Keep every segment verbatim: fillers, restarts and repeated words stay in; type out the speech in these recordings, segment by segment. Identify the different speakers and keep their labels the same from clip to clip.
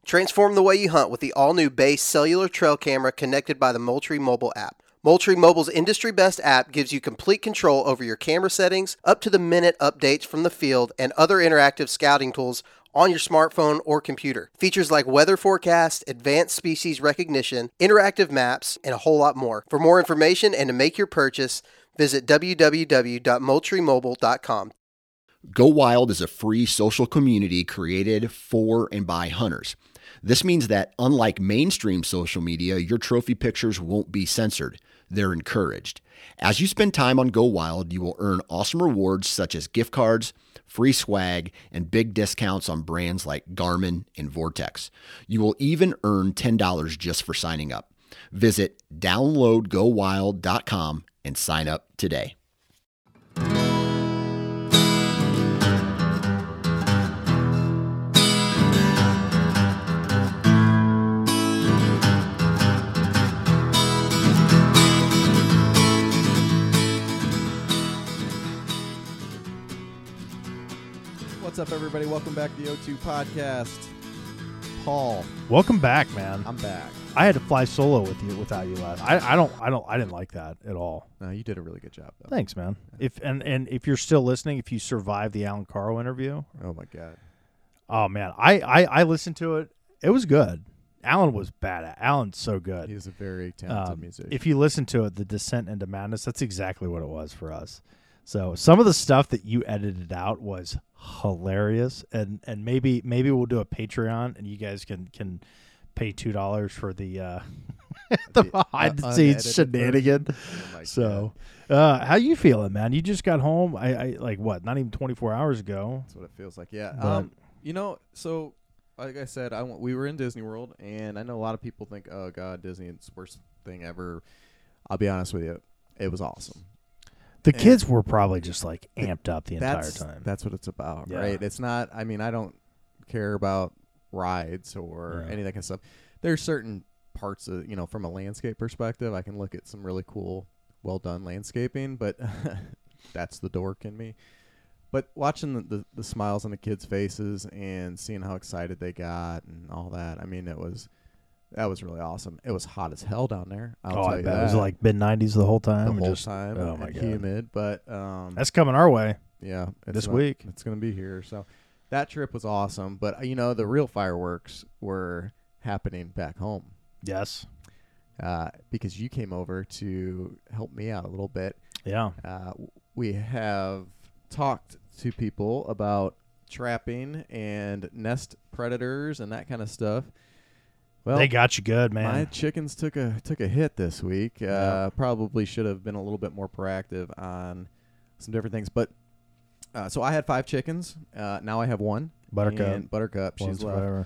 Speaker 1: Transform the way you hunt with the all-new Base cellular trail camera connected by the Moultrie mobile app. Moultrie Mobile's industry-best app gives you complete control over your camera settings, up-to-the-minute updates from the field, and other interactive scouting tools on your smartphone or computer. Features like weather forecast, advanced species recognition, interactive maps, and a whole lot more. For more information and to make your purchase, visit w w w dot moultrie mobile dot com.
Speaker 2: Go Wild is a free social community created for and by hunters. This means that unlike mainstream social media, your trophy pictures won't be censored. They're encouraged. As you spend time on Go Wild, you will earn awesome rewards such as gift cards, free swag, and big discounts on brands like Garmin and Vortex. You will even earn ten dollars just for signing up. Visit download go wild dot com and sign up today.
Speaker 3: What's up, everybody? Welcome back to the O two Podcast. Paul,
Speaker 4: welcome back, man.
Speaker 3: I'm back.
Speaker 4: I had to fly solo with you without you last. I, I don't, I don't, I didn't like that at all.
Speaker 3: No, you did a really good job, though.
Speaker 4: Thanks, man. If and and if you're still listening, if you survived the Alan Caro interview,
Speaker 3: oh my god,
Speaker 4: oh man, I, I, I listened to it. It was good. Alan was bad. Alan's so good.
Speaker 3: He's a very talented
Speaker 4: um,
Speaker 3: musician.
Speaker 4: If you listen to it, the descent into madness, that's exactly what it was for us. So some of the stuff that you edited out was hilarious, and, and maybe maybe we'll do a Patreon, and you guys can, can pay two dollars for the uh, the behind the scenes shenanigan.
Speaker 3: Oh
Speaker 4: so, uh, how you feeling, man? You just got home. I, I like what? Not even twenty four hours ago.
Speaker 3: That's what it feels like. Yeah.
Speaker 4: But,
Speaker 3: um. You know. So, like I said, I w- we were in Disney World, and I know a lot of people think, "Oh God, Disney is the worst thing ever." I'll be honest with you, it was awesome.
Speaker 4: The
Speaker 3: and
Speaker 4: kids were probably just like amped up the entire
Speaker 3: that's,
Speaker 4: time.
Speaker 3: That's what it's about,
Speaker 4: yeah.
Speaker 3: right? It's not. I mean, I don't care about rides or
Speaker 4: yeah.
Speaker 3: any of that kind of stuff. There's certain parts of, you know, from a landscape perspective, I can look at some really cool, well done landscaping, but that's the dork in me. But watching the, the the smiles on the kids' faces and seeing how excited they got and all that, I mean, it was. That was really awesome. It was hot as hell down there. I'll
Speaker 4: oh,
Speaker 3: tell
Speaker 4: I
Speaker 3: you
Speaker 4: bet
Speaker 3: that.
Speaker 4: it was like mid nineties the whole time.
Speaker 3: The whole
Speaker 4: just,
Speaker 3: time.
Speaker 4: Oh my
Speaker 3: and
Speaker 4: god,
Speaker 3: humid. But um,
Speaker 4: that's coming our way.
Speaker 3: Yeah, it's
Speaker 4: this
Speaker 3: not,
Speaker 4: week.
Speaker 3: It's going to be here. So that trip was awesome. But uh, you know, the real fireworks were happening back home.
Speaker 4: Yes,
Speaker 3: uh, because you came over to help me out a little bit.
Speaker 4: Yeah,
Speaker 3: uh, we have talked to people about trapping and nest predators and that kind of stuff. Well,
Speaker 4: they got you good, man.
Speaker 3: My chickens took a took a hit this week. Uh,
Speaker 4: yeah.
Speaker 3: Probably should have been a little bit more proactive on some different things. But uh, so I had five chickens. Uh, now I have one.
Speaker 4: Buttercup.
Speaker 3: And Buttercup.
Speaker 4: One's
Speaker 3: she's left.
Speaker 4: forever.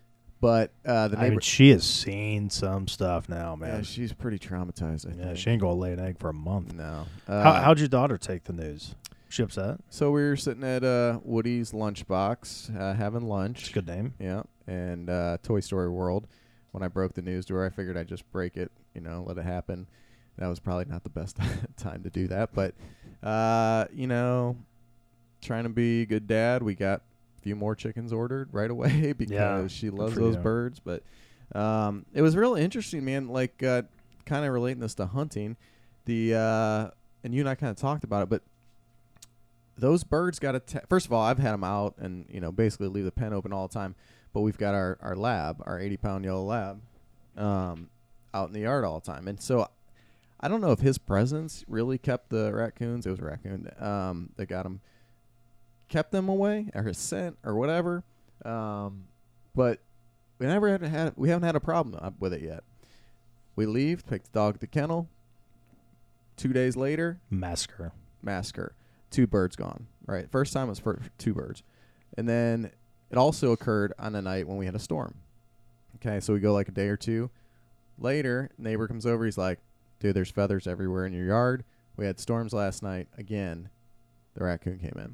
Speaker 3: But uh, the neighbor.
Speaker 4: I mean, she has seen some stuff now, man.
Speaker 3: Yeah, she's pretty traumatized. I
Speaker 4: yeah,
Speaker 3: think.
Speaker 4: she ain't gonna lay an egg for a month.
Speaker 3: No. Uh,
Speaker 4: How, how'd your daughter take the news? She upset?
Speaker 3: So we were sitting at uh, Woody's lunchbox uh, having lunch.
Speaker 4: It's a good name.
Speaker 3: Yeah, and uh, Toy Story World. When I broke the news to her, I figured I'd just break it, you know, let it happen. That was probably not the best time to do that. But, uh, you know, trying to be a good dad, we got a few more chickens ordered right away because
Speaker 4: yeah,
Speaker 3: she loves
Speaker 4: for
Speaker 3: those
Speaker 4: you.
Speaker 3: birds. But um, it was real interesting, man, like uh, kind of relating this to hunting. The uh, and you and I kind of talked about it, but those birds got to ta- – first of all, I've had them out and, you know, basically leave the pen open all the time. But we've got our, our lab, our eighty-pound yellow lab, um, out in the yard all the time. And so I don't know if his presence really kept the raccoons. It was a raccoon um, that got him, kept them away, or his scent, or whatever. Um, but we never had, had we haven't had a problem with it yet. We leave, take the dog to the kennel. Two days later,
Speaker 4: massacre,
Speaker 3: massacre. Two birds gone. Right, first time was for two birds, and then. It also occurred on a night when we had a storm. Okay, so we go like a day or two. Later, neighbor comes over. He's like, dude, there's feathers everywhere in your yard. We had storms last night. Again, the raccoon came in.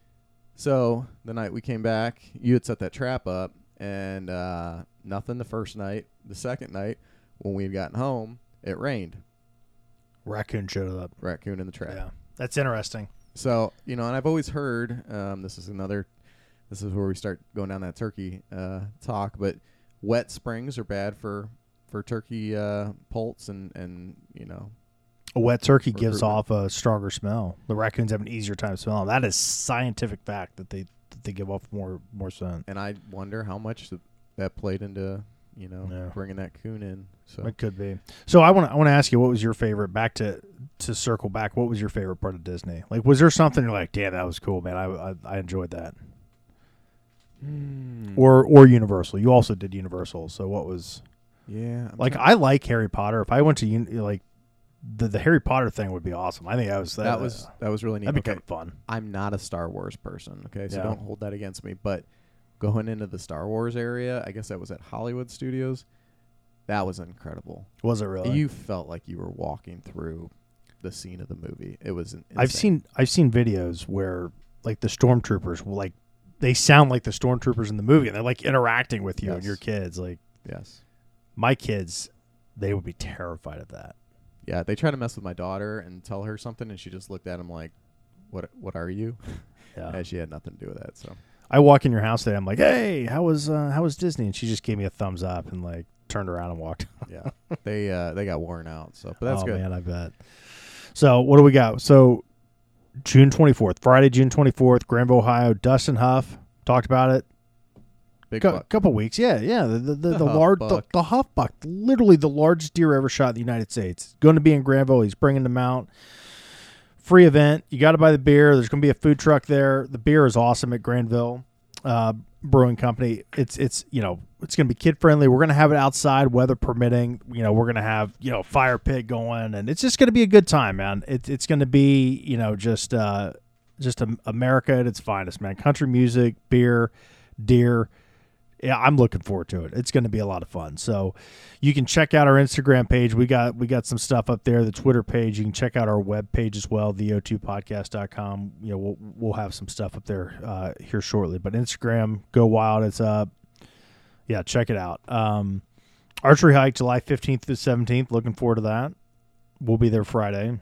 Speaker 3: So the night we came back, you had set that trap up, and uh, nothing the first night. The second night, when we had gotten home, it rained.
Speaker 4: Raccoon showed up.
Speaker 3: Raccoon in the trap.
Speaker 4: Yeah, that's interesting.
Speaker 3: So, you know, and I've always heard, um, this is another... This is where we start going down that turkey uh, talk, but wet springs are bad for for turkey uh, poults and and you know.
Speaker 4: A wet turkey gives
Speaker 3: recruitment.
Speaker 4: off a stronger smell. The raccoons have an easier time smelling. That is scientific fact that they that they give off more more scent.
Speaker 3: And I wonder how much th- that played into you know
Speaker 4: Yeah.
Speaker 3: bringing that coon in. So
Speaker 4: It could be. So I want to I want to ask you, what was your favorite? Back to to circle back. What was your favorite part of Disney? Like, was there something you're like, damn, that was cool, man. I I, I enjoyed that.
Speaker 3: Hmm.
Speaker 4: Or or Universal. You also did Universal. So what was
Speaker 3: yeah, I'm
Speaker 4: like?
Speaker 3: trying-
Speaker 4: I like Harry Potter. If I went to uni, like the the Harry Potter thing would be awesome. I think that was that,
Speaker 3: that was that was really neat.
Speaker 4: that'd be
Speaker 3: Okay,
Speaker 4: kind of fun.
Speaker 3: I'm not a Star Wars person. Okay, so
Speaker 4: Yeah.
Speaker 3: don't hold that against me. But going into the Star Wars area, I guess that was at Hollywood Studios. That was incredible.
Speaker 4: Was it really?
Speaker 3: You felt like you were walking through the scene of the movie. It was. Insane.
Speaker 4: I've seen I've seen videos where like the stormtroopers will like they sound like the stormtroopers in the movie and they're like interacting with you and
Speaker 3: Yes.
Speaker 4: your kids. Like
Speaker 3: Yes.
Speaker 4: my kids, they would be terrified of that.
Speaker 3: Yeah, they tried to mess with my daughter and tell her something, and she just looked at him like, "What? What are you?"
Speaker 4: Yeah.
Speaker 3: And she had nothing to do with that. So
Speaker 4: I walk in your house today. I'm like, hey, how was uh, how was Disney? And she just gave me a thumbs up and like turned around and walked.
Speaker 3: yeah, they uh, they got worn out. So, but that's
Speaker 4: oh,
Speaker 3: good.
Speaker 4: man, I bet. So what do we got? So June twenty-fourth, Friday, June twenty-fourth, Granville, Ohio. Dustin Huff talked about it.
Speaker 3: Big
Speaker 4: Cou-
Speaker 3: buck.
Speaker 4: couple weeks, yeah, yeah. The the, the,
Speaker 3: The
Speaker 4: the
Speaker 3: Huff
Speaker 4: large the,
Speaker 3: buck.
Speaker 4: the Huff buck, literally the largest deer ever shot in the United States. Going to be in Granville. He's bringing them out. Free event. You got to buy the beer. There's going to be a food truck there. The beer is awesome at Granville uh, Brewing Company. It's it's you know it's going to be kid friendly. We're going to have it outside, weather permitting. You know we're going to have you know fire pit going, and it's just going to be a good time, man. It's it's going to be you know just uh, just a, America at its finest, man. Country music, beer, deer. Yeah, I'm looking forward to it. It's going to be a lot of fun. So you can check out our Instagram page. We got we got some stuff up there, the Twitter page. You can check out our web page as well, the o two podcast dot com. You know, we'll we'll have some stuff up there uh, here shortly. But Instagram, Go Wild, it's up. Yeah, check it out. Um, archery hike July fifteenth through seventeenth. Looking forward to that. We'll be there Friday.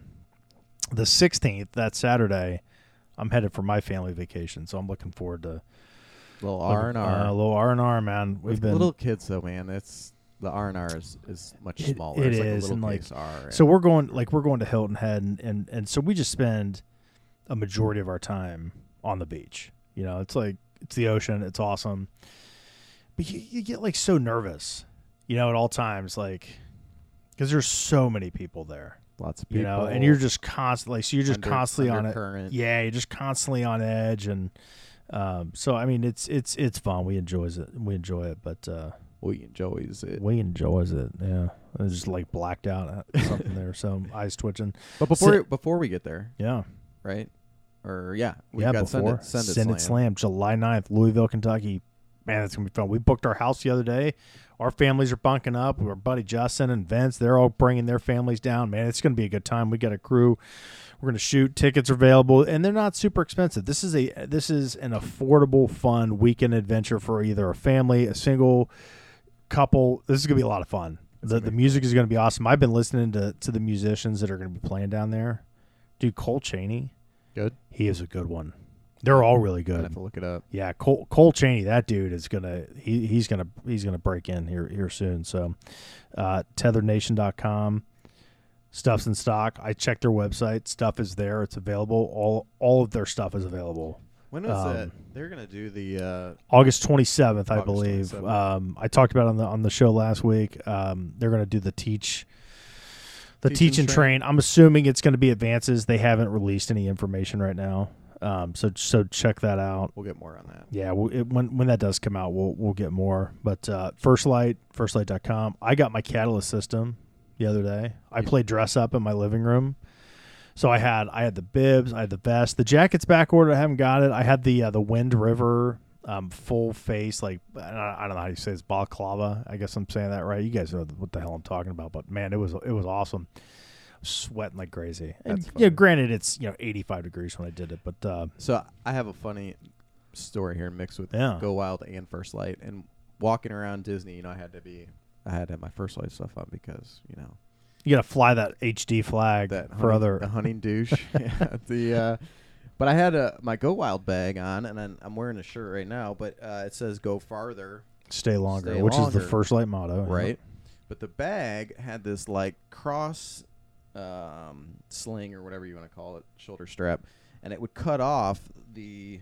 Speaker 4: The sixteenth, that Saturday, I'm headed for my family vacation, so I'm looking forward to
Speaker 3: little R and
Speaker 4: uh,
Speaker 3: R.
Speaker 4: a little R and R, man. We've
Speaker 3: With
Speaker 4: been
Speaker 3: little kids though, man. It's the R and R is, is much
Speaker 4: It-
Speaker 3: smaller.
Speaker 4: it
Speaker 3: it's like
Speaker 4: is,
Speaker 3: a little
Speaker 4: and, like,
Speaker 3: case R.
Speaker 4: so we're going like we're going to Hilton Head, and, and and so we just spend a majority of our time on the beach. You know, it's like it's the ocean, it's awesome, but you, you get like so nervous, you know, at all times, like because there's so many people there,
Speaker 3: lots of people.
Speaker 4: you know, and you're just constantly, so you're just
Speaker 3: under-
Speaker 4: constantly on it.
Speaker 3: undercurrent.
Speaker 4: Yeah, you're just constantly on edge, and um, so I mean, it's it's it's fun. We enjoys it. We enjoy it, but. uh
Speaker 3: We enjoys it.
Speaker 4: We enjoys it, yeah. I was just like blacked out at something there, so eyes twitching.
Speaker 3: But before
Speaker 4: Sit-
Speaker 3: before we get there,
Speaker 4: Yeah,
Speaker 3: right? Or yeah, we've
Speaker 4: yeah.
Speaker 3: got
Speaker 4: Before
Speaker 3: Send It, Send It
Speaker 4: Send It
Speaker 3: Slam.
Speaker 4: Slam, July ninth, Louisville, Kentucky. Man, it's gonna be fun. We booked our house the other day. Our families are bunking up. Our buddy Justin and Vince, they're all bringing their families down. Man, it's gonna be a good time. We got a crew. We're gonna shoot. Tickets are available, and they're not super expensive. This is a this is an affordable, fun weekend adventure for either a family, a single couple. This is gonna be a lot of fun. The the music is gonna be awesome. I've been listening to to the musicians that are gonna be playing down there. Dude, Cole Chaney,
Speaker 3: Good.
Speaker 4: he is a good one. They're all really
Speaker 3: I
Speaker 4: good.
Speaker 3: have to look it up.
Speaker 4: Yeah, Cole Cole Chaney, that dude is gonna he he's gonna he's gonna break in here here soon. So, uh, tethered nation dot com, stuff's in stock. I checked their website. Stuff is there. It's available. All all of their stuff is available.
Speaker 3: When was
Speaker 4: Um,
Speaker 3: that? They're gonna do the. Uh,
Speaker 4: August twenty-seventh, I
Speaker 3: August
Speaker 4: believe.
Speaker 3: twenty-seventh.
Speaker 4: Um, I talked about it on the on the show last week. Um, they're going to do the teach, the
Speaker 3: Teach
Speaker 4: teach,
Speaker 3: and
Speaker 4: and train. I'm assuming it's going to be advances. They haven't released any information right now, um, so so check that out.
Speaker 3: we'll get more on that.
Speaker 4: Yeah, we'll, it, when when that does come out, we'll we'll get more. But uh, First Light, first light dot com. I got my Catalyst system the other day. I played dress up in my living room. So I had I had the bibs, I had the vest, the jacket's back ordered. I haven't got it. I had the uh, the Wind River um, full face, like I don't, I don't know how you say it's balaclava. I guess I'm saying that right. You guys know what the hell I'm talking about. But man, it was it was awesome. I was sweating like crazy. And
Speaker 3: That's
Speaker 4: yeah,
Speaker 3: funny.
Speaker 4: granted it's you know eighty-five degrees when I did it, but uh,
Speaker 3: So I have a funny story here mixed with
Speaker 4: Yeah.
Speaker 3: Go Wild and First Light. And walking around Disney, you know, I had to be, I had to have my First Light stuff on because you know
Speaker 4: you got to fly that H D flag
Speaker 3: that
Speaker 4: for
Speaker 3: hunting,
Speaker 4: other.
Speaker 3: the hunting douche. yeah, the uh, but I had a my Go Wild bag on, and I'm, I'm wearing a shirt right now. But uh, it says Go Farther
Speaker 4: Stay longer,
Speaker 3: Stay
Speaker 4: which is
Speaker 3: longer.
Speaker 4: the First Light motto, yeah.
Speaker 3: right? But the bag had this like cross um, sling or whatever you want to call it, shoulder strap, and it would cut off the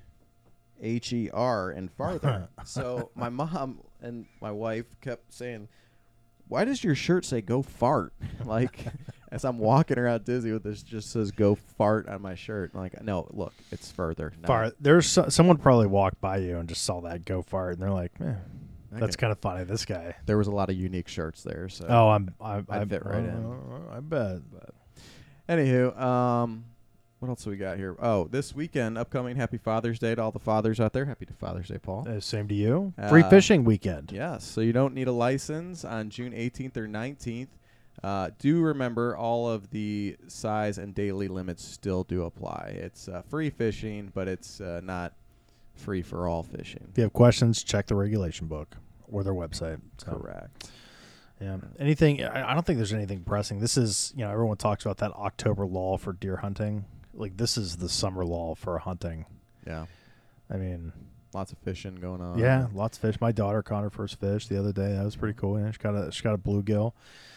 Speaker 3: H E R and farther. So my mom and my wife kept saying, "Why does your shirt say go fart?" Like as I'm walking around Disney with this, just says go fart on my shirt. I'm like, no, look, it's further. No.
Speaker 4: Fart. There's so, someone probably walked by you and just saw that go fart, and they're like, "Man, that's
Speaker 3: Okay.
Speaker 4: kind of funny." This guy.
Speaker 3: There was a lot of unique shirts there. So
Speaker 4: Oh, I'm. I,
Speaker 3: I'd
Speaker 4: I
Speaker 3: fit right in.
Speaker 4: uh, I bet.
Speaker 3: But anywho, um, what else do we got here? Oh, this weekend, upcoming Happy Father's Day to all the fathers out there. Happy Father's Day, Paul.
Speaker 4: Uh, same to you. Free
Speaker 3: Uh,
Speaker 4: fishing weekend.
Speaker 3: Yes, so you don't need a license on June eighteenth or nineteenth. Uh, do remember all of the size and daily limits still do apply. It's uh, free fishing, but it's uh, not free for all fishing.
Speaker 4: If you have questions, check the regulation book or their website. So,
Speaker 3: Correct.
Speaker 4: Yeah. Anything? I I don't think there's anything pressing. This is, you know, everyone talks about that October lull for deer hunting. Like this is the summer lull for hunting.
Speaker 3: Yeah,
Speaker 4: I mean,
Speaker 3: lots of fishing going on.
Speaker 4: yeah, lots of fish. My daughter caught her first fish the other day. That was pretty cool. Yeah, she got a she got a bluegill.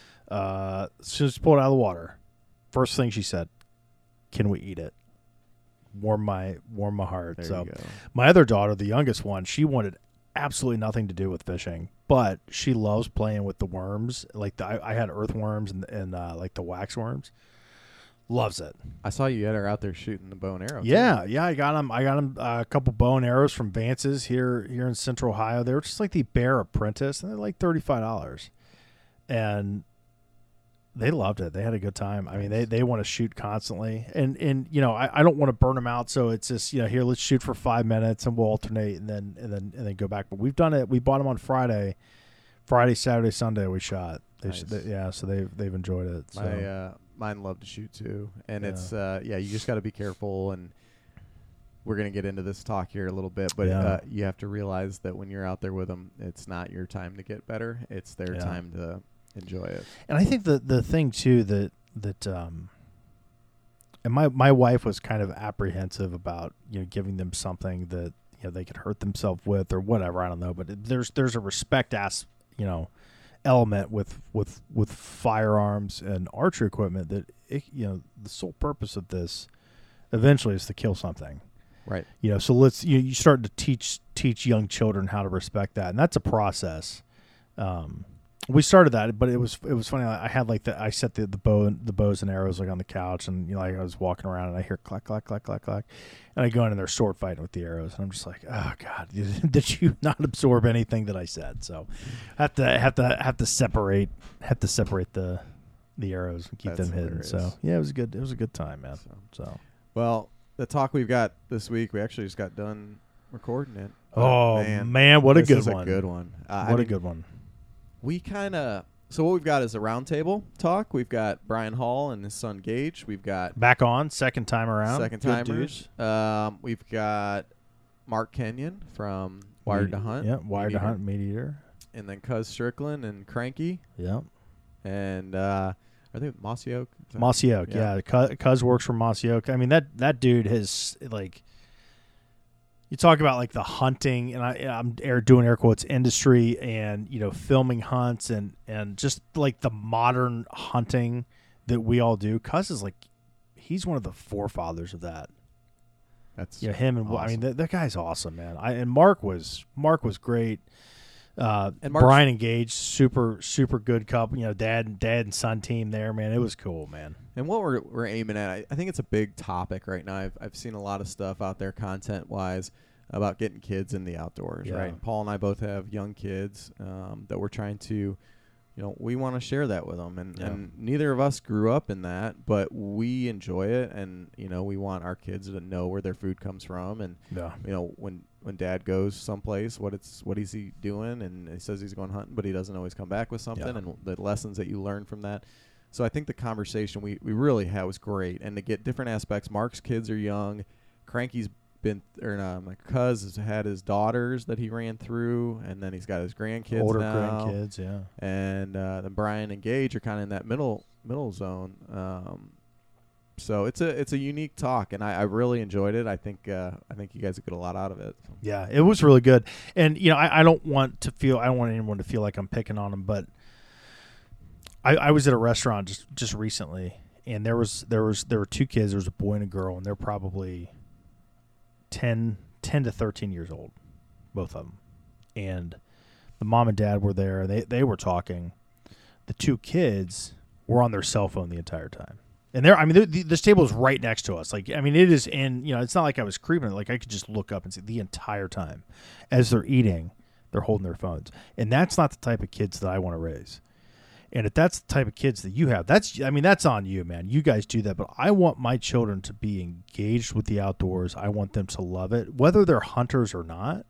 Speaker 4: Uh, she just pulled it out of the water. First thing she said, "Can we eat it?" Warm my warm my heart.
Speaker 3: There
Speaker 4: so
Speaker 3: you go.
Speaker 4: my other daughter, the youngest one, she wanted absolutely nothing to do with fishing, but she loves playing with the worms. Like the, I, I had earthworms and, and uh, like the wax worms. Loves it.
Speaker 3: I saw you had her out there shooting the bow and arrow. too.
Speaker 4: Yeah, yeah. I got them. I got them uh, a couple bow and arrows from Vance's here here in Central Ohio. They were just like the Bear Apprentice, and they're like thirty five dollars, and they loved it. They had a good time. I mean, they, they want to shoot constantly, and and you know, I, I don't want to burn them out, so it's just, you know, here, let's shoot for five minutes and we'll alternate, and then and then and then go back. But we've done it. We bought them on Friday, Friday, Saturday, Sunday. We shot. They,
Speaker 3: Nice.
Speaker 4: they, yeah, so they've they've enjoyed it. So.
Speaker 3: My uh, mine love to shoot too, and
Speaker 4: Yeah.
Speaker 3: it's uh, yeah, you just got to be careful. And we're gonna get into this talk here a little bit, but
Speaker 4: Yeah.
Speaker 3: uh, you have to realize that when you're out there with them, it's not your time to get better; it's their
Speaker 4: Yeah.
Speaker 3: time to enjoy it.
Speaker 4: And I think the the thing too that that um and my my wife was kind of apprehensive about, you know, giving them something that, you know, they could hurt themselves with or whatever, I don't know, but it, there's there's a respect as, you know, element with with with firearms and archery equipment that it, you know, the sole purpose of this eventually is to kill something.
Speaker 3: Right.
Speaker 4: You know, so let's you you start to teach teach young children how to respect that, and that's a process. Um We started that, but it was it was funny. I had like the I set the the bow the bows and arrows like on the couch, and you know, like I was walking around and I hear clack clack clack clack clack, and I go in and they're sword fighting with the arrows, and I'm just like, oh god, did you not absorb anything that I said? So, have to have to have to separate have to separate the the arrows and keep
Speaker 3: That's
Speaker 4: them hidden. So
Speaker 3: hilarious.
Speaker 4: yeah, it was a good it was a good time, man.
Speaker 3: So,
Speaker 4: So
Speaker 3: well, the talk we've got this week, we actually just got done recording it. But
Speaker 4: oh
Speaker 3: man,
Speaker 4: man, what a
Speaker 3: this
Speaker 4: good
Speaker 3: is
Speaker 4: one!
Speaker 3: a good one. Uh, I
Speaker 4: What a
Speaker 3: mean,
Speaker 4: good one!
Speaker 3: We kind of so what we've got is a roundtable talk. We've got Brian Hall and his son Gage. We've got
Speaker 4: Back on second time around,
Speaker 3: second
Speaker 4: Good
Speaker 3: timers.
Speaker 4: dudes.
Speaker 3: Um, we've got Mark Kenyon from Wired
Speaker 4: Meat-
Speaker 3: to Hunt.
Speaker 4: Yeah, Wired
Speaker 3: Meat
Speaker 4: to
Speaker 3: Eater.
Speaker 4: Hunt, Meat Eater.
Speaker 3: And then Cuz Strickland and Cranky
Speaker 4: Yeah.
Speaker 3: and uh, I think Mossy Oak. Is that-
Speaker 4: Mossy Oak,
Speaker 3: Yeah.
Speaker 4: yeah. Cuz, Cuz works for Mossy Oak. I mean, that that dude has, like, you talk about like the hunting, and I, I'm air doing air quotes, industry, and, you know, filming hunts, and and just like the modern hunting that we all do. Cuz is like, he's one of the forefathers of that.
Speaker 3: That's
Speaker 4: You know, him and I mean,
Speaker 3: awesome.
Speaker 4: that, that guy's awesome, man. I and Mark was Mark was great. Uh,
Speaker 3: And Mark's-
Speaker 4: Brian engaged, super super good couple. You know, dad and dad and son team there, man. It was cool, man.
Speaker 3: And what we're we're aiming at, I, I think it's a big topic right now. I've I've seen a lot of stuff out there, content wise, about getting kids in the outdoors.
Speaker 4: Yeah.
Speaker 3: Right. Paul and I both have young kids um, that we're trying to, you know, we want to share that with them, and,
Speaker 4: Yeah.
Speaker 3: and neither of us grew up in that, but we enjoy it, and you know, we want our kids to know where their food comes from, and
Speaker 4: Yeah.
Speaker 3: you know, when when dad goes someplace, what it's what is he doing, and he says he's going hunting, but he doesn't always come back with something,
Speaker 4: Yeah.
Speaker 3: and the lessons that you learn from that. So I think the conversation we, we really had was great, and to get different aspects. Mark's kids are young, Cranky's been, or no, my cuz has had his daughters that he ran through, and then he's got his grandkids
Speaker 4: Older
Speaker 3: now,
Speaker 4: grandkids, yeah.
Speaker 3: and uh, then Brian and Gage are kind of in that middle middle zone. Um, So it's a it's a unique talk, and I, I really enjoyed it. I think uh, I think you guys get a lot out of it.
Speaker 4: Yeah, it was really good. And you know, I, I don't want to feel I don't want anyone to feel like I'm picking on them, but I, I was at a restaurant just, just recently, and there was there was there were two kids. There was a boy and a girl, and they're probably ten, ten to thirteen years old, both of them. And the mom and dad were there. They they were talking. The two kids were on their cell phone the entire time. And there, I mean, the, this table is right next to us. Like, I mean, it is in, you know, it's not like I was creeping. Like, I could just look up and see the entire time as they're eating, they're holding their phones. And that's not the type of kids that I want to raise. And if that's the type of kids that you have, that's, I mean, that's on you, man. You guys do that. But I want my children to be engaged with the outdoors. I want them to love it, whether they're hunters or not.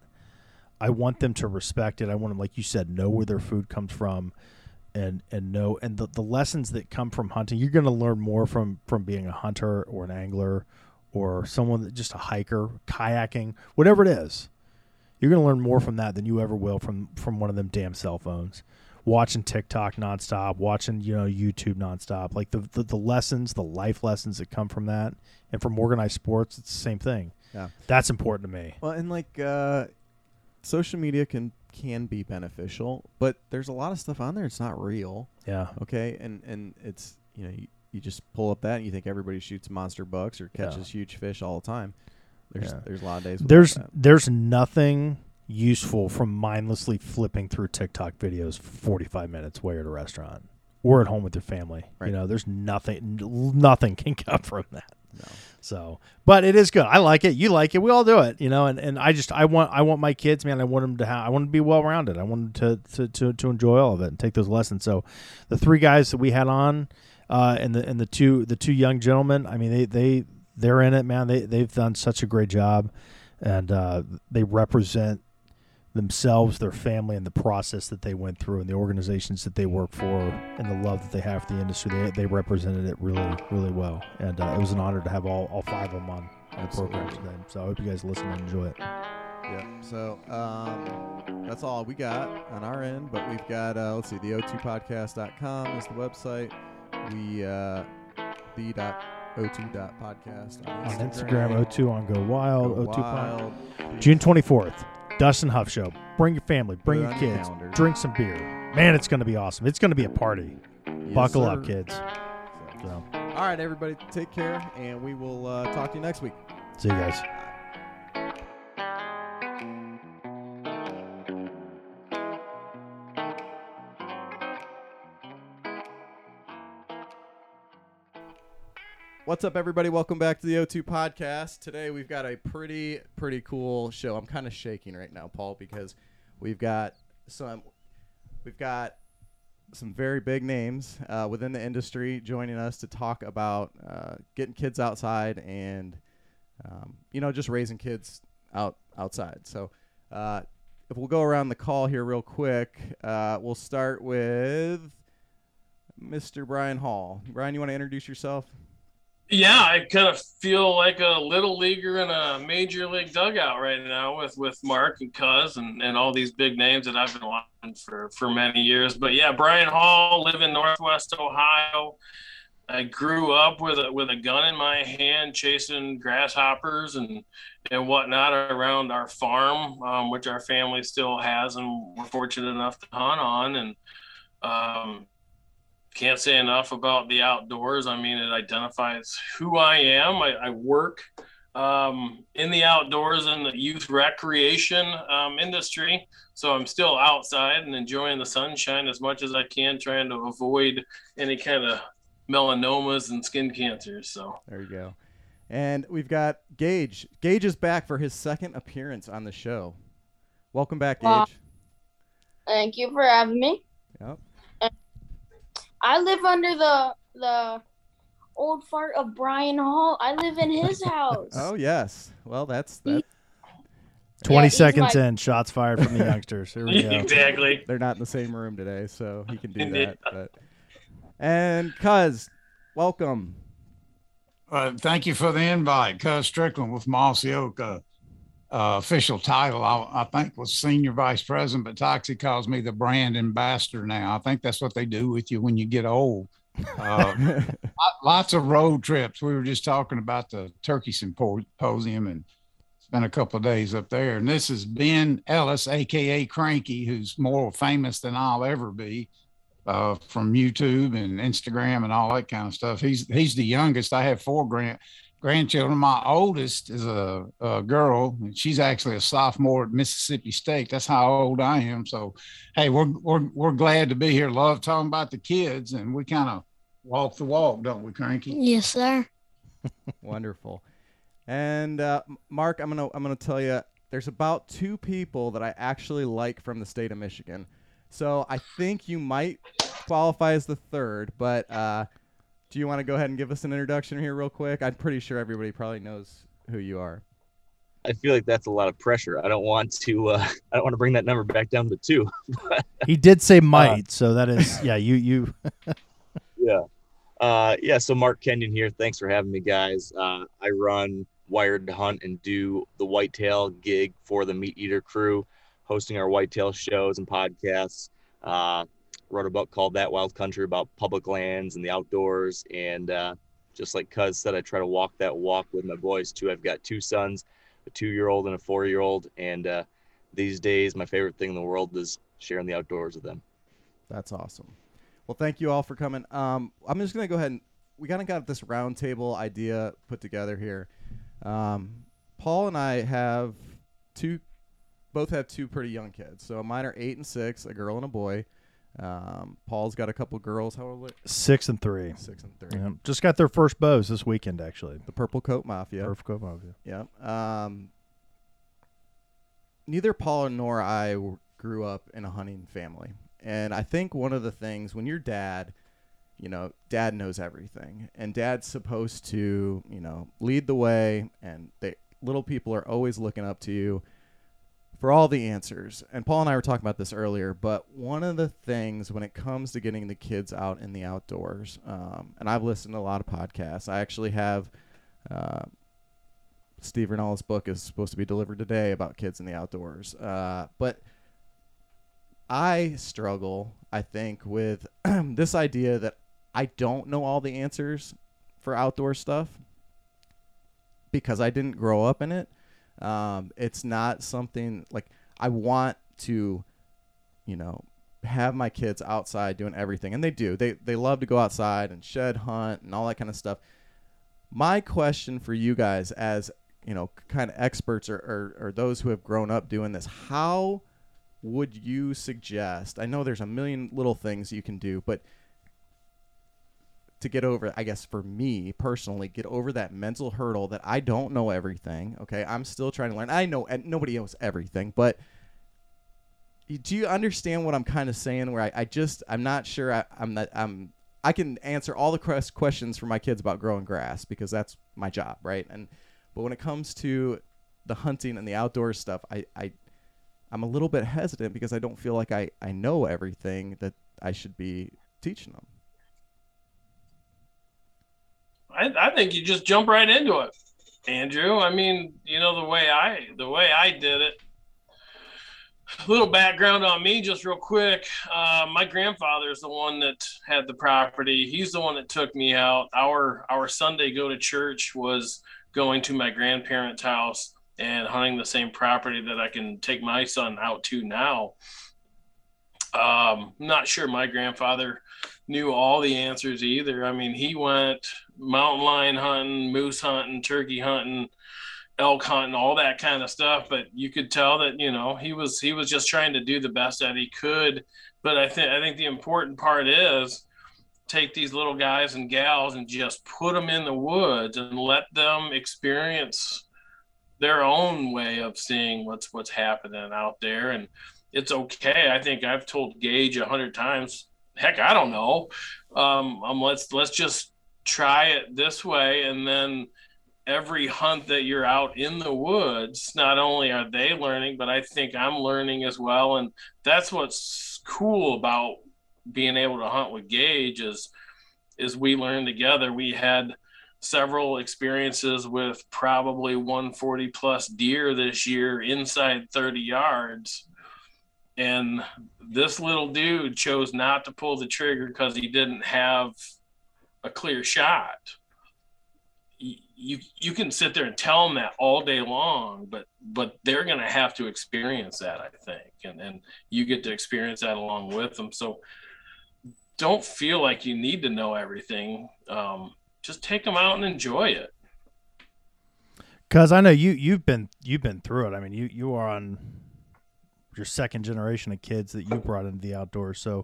Speaker 4: I want them to respect it. I want them, like you said, know where their food comes from. And and know and the, the lessons that come from hunting, you're going to learn more from, from being a hunter or an angler or someone that just a hiker, kayaking, whatever it is. You're going to learn more from that than you ever will from, from one of them damn cell phones. Watching TikTok nonstop, watching you know YouTube nonstop, like the, the the lessons, the life lessons that come from that, and from organized sports, it's the same thing.
Speaker 3: Yeah,
Speaker 4: that's important to me.
Speaker 3: Well, and like uh, social media can. can be beneficial, but there's a lot of stuff on there it's not real.
Speaker 4: Yeah.
Speaker 3: Okay. And and it's, you know, you, you just pull up that and you think everybody shoots monster bucks or catches yeah. huge fish all the time. There's yeah. there's a lot of days
Speaker 4: there's
Speaker 3: that.
Speaker 4: There's nothing useful from mindlessly flipping through TikTok videos for forty-five minutes while you're at a restaurant or at home with your family. Right. You know, there's nothing nothing can come from that.
Speaker 3: No.
Speaker 4: So, but it is good. I like it. You like it. We all do it, you know. And, and I just I want I want my kids, man. I want them to have. I want them to be well rounded. I want them to, to to to enjoy all of it and take those lessons. So, the three guys that we had on, uh, and the and the two the two young gentlemen. I mean, they they they're in it, man. They they've done such a great job, and uh, they represent themselves, their family, and the process that they went through, and the organizations that they work for, and the love that they have for the industry. They they represented it really, really well, and uh, it was an honor to have all, all five of them on, on the program today. So I hope you guys listen and enjoy it.
Speaker 3: Yeah. So um, that's all we got on our end, but we've got uh, let's see, the O two podcast dot com is the website. We uh, the dot O two dot podcast on Instagram.
Speaker 4: On Instagram, O two on Go Wild,
Speaker 3: Go
Speaker 4: O two
Speaker 3: Wild.
Speaker 4: Pod. June twenty-fourth. Dustin Huff Show. Bring your family. Bring your kids.
Speaker 3: Calendar.
Speaker 4: Drink some beer. Man, it's going to be awesome. It's going to be a party.
Speaker 3: Yes,
Speaker 4: Buckle
Speaker 3: sir.
Speaker 4: up, kids.
Speaker 3: So.
Speaker 4: So.
Speaker 3: All right, everybody, take care, and we will uh, talk to you next week.
Speaker 4: See you guys.
Speaker 3: What's up, everybody? Welcome back to the O two Podcast. Today we've got a pretty, pretty cool show. I'm kind of shaking right now, Paul, because we've got some, we've got some very big names uh, within the industry joining us to talk about uh, getting kids outside and, um, you know, just raising kids out outside. So, uh, if we'll go around the call here real quick, uh, we'll start with Mister Brian Hall. Brian, you want to introduce yourself?
Speaker 5: Yeah, I kind of feel like a little leaguer in a major league dugout right now with, with Mark and Cuz and, and all these big names that I've been watching for, for many years. But yeah, Brian Hall, live in Northwest Ohio. I grew up with a with a gun in my hand, chasing grasshoppers and and whatnot around our farm, um, which our family still has, and we're fortunate enough to hunt on. And um, can't say enough about the outdoors. I mean, it identifies who I am. I, I work um, in the outdoors in the youth recreation um, industry. So I'm still outside and enjoying the sunshine as much as I can, trying to avoid any kind of melanomas and skin cancers. So
Speaker 3: there you go. And we've got Gage. Gage is back for his second appearance on the show. Welcome back, Gage.
Speaker 6: Uh, thank you for having me.
Speaker 3: Yep.
Speaker 6: I live under the the old fart of Brian Hall. I live in his house.
Speaker 3: Oh yes. Well, that's that.
Speaker 4: Twenty
Speaker 6: Yeah,
Speaker 4: seconds
Speaker 6: my-
Speaker 4: in, shots fired from the youngsters. Here we go.
Speaker 5: exactly.
Speaker 3: They're not in the same room today, so he can do
Speaker 5: Yeah.
Speaker 3: that. But and Cuz, welcome.
Speaker 7: Uh, thank you for the invite. Cuz Strickland with Mossy Oak. Uh, uh, official title, I, I think, was Senior Vice President, but Toxie calls me the brand ambassador now. I think that's what they do with you when you get old. Uh, lots of road trips. We were just talking about the Turkey Symposium and spent a couple of days up there. And this is Ben Ellis, A K A Cranky, who's more famous than I'll ever be uh, from YouTube and Instagram and all that kind of stuff. He's he's the youngest. I have four grand grandchildren. My oldest is a, a girl, and she's actually a sophomore at Mississippi State. That's how old I am. So, hey, we're we're we're glad to be here. Love talking about the kids, and we kind of walk the walk, don't we, Cranky?
Speaker 6: Yes, sir.
Speaker 3: Wonderful. And uh, Mark, I'm gonna I'm gonna tell you, there's about two people that I actually like from the state of Michigan. So I think you might qualify as the third, but uh, do you want to go ahead and give us an introduction here real quick? I'm pretty sure everybody probably knows who you are.
Speaker 8: I feel like that's a lot of pressure. I don't want to. Uh, I don't want to bring that number back down to two.
Speaker 4: He did say might, uh, so that is yeah. You you.
Speaker 8: yeah, uh, yeah. So Mark Kenyon here. Thanks for having me, guys. Uh, I run Wired to Hunt and do the whitetail gig for the Meat Eater crew, hosting our whitetail shows and podcasts. Uh, wrote a book called That Wild Country about public lands and the outdoors. And uh, just like Cuz said, I try to walk that walk with my boys too. I've got two sons, a two-year-old and a four-year-old. And uh, these days, my favorite thing in the world is sharing the outdoors with them.
Speaker 3: That's awesome. Well, thank you all for coming. Um, I'm just going to go ahead and we kind of got this round table idea put together here. Um, Paul and I have two, both have two pretty young kids. So mine are eight and six, a girl and a boy. Um, Paul's got a couple girls. How old are they?
Speaker 4: Six and three.
Speaker 3: Six and three.
Speaker 4: Yeah. Just got their first bows this weekend, actually.
Speaker 3: The Purple Coat Mafia.
Speaker 4: Purple Coat Mafia.
Speaker 3: Yeah. Um, neither Paul nor I w- grew up in a hunting family. And I think one of the things when you're dad, you know, dad knows everything, and dad's supposed to, you know, lead the way, and they, little people are always looking up to you for all the answers. And Paul and I were talking about this earlier, but one of the things when it comes to getting the kids out in the outdoors, um, and I've listened to a lot of podcasts. I actually have uh, Steve Rinaldi's book is supposed to be delivered today about kids in the outdoors. Uh, but I struggle, I think, with this idea that I don't know all the answers for outdoor stuff because I didn't grow up in it. Um, it's not something like I want to, you know, have my kids outside doing everything. And they do. They they love to go outside and shed hunt and all that kind of stuff. My question for you guys as, you know, kind of experts or, or, or those who have grown up doing this, how would you suggest, I know there's a million little things you can do, but to get over, I guess for me personally, get over that mental hurdle that I don't know everything. Okay. I'm still trying to learn. I know, and nobody knows everything, but do you understand what I'm kind of saying where I, I just, I'm not sure I, I'm not, I'm, I can answer all the questions for my kids about growing grass because that's my job. Right. And, but when it comes to the hunting and the outdoor stuff, I, I, I'm a little bit hesitant because I don't feel like I, I know everything that I should be teaching them.
Speaker 5: I, I think you just jump right into it, Andrew. I mean, you know, the way I the way I did it. A little background on me, just real quick. Uh, my grandfather is the one that had the property. He's the one that took me out. Our our Sunday go to church was going to my grandparents' house and hunting the same property that I can take my son out to now. Um, I'm not sure my grandfather knew all the answers either. I mean, he went mountain lion hunting, moose hunting, turkey hunting, elk hunting, all that kind of stuff. But you could tell that, you know, he was, he was just trying to do the best that he could. But I think, I think the important part is take these little guys and gals and just put them in the woods and let them experience their own way of seeing what's, what's happening out there. And it's okay. I think I've told Gage a hundred times, heck, I don't know. Um, um, let's, let's just try it this way. And then every hunt that you're out in the woods, not only are they learning, but I think I'm learning as well. And that's what's cool about being able to hunt with Gage is, is we learn together. We had several experiences with probably one forty plus deer this year inside thirty yards. And this little dude chose not to pull the trigger because he didn't have a clear shot. You you can sit there and tell them that all day long, but but they're going to have to experience that, I think, and and you get to experience that along with them. So don't feel like you need to know everything. Um, just take them out and enjoy it.
Speaker 4: Because I know you you've been you've been through it. I mean, you you are on your second generation of kids that you brought into the outdoors. So,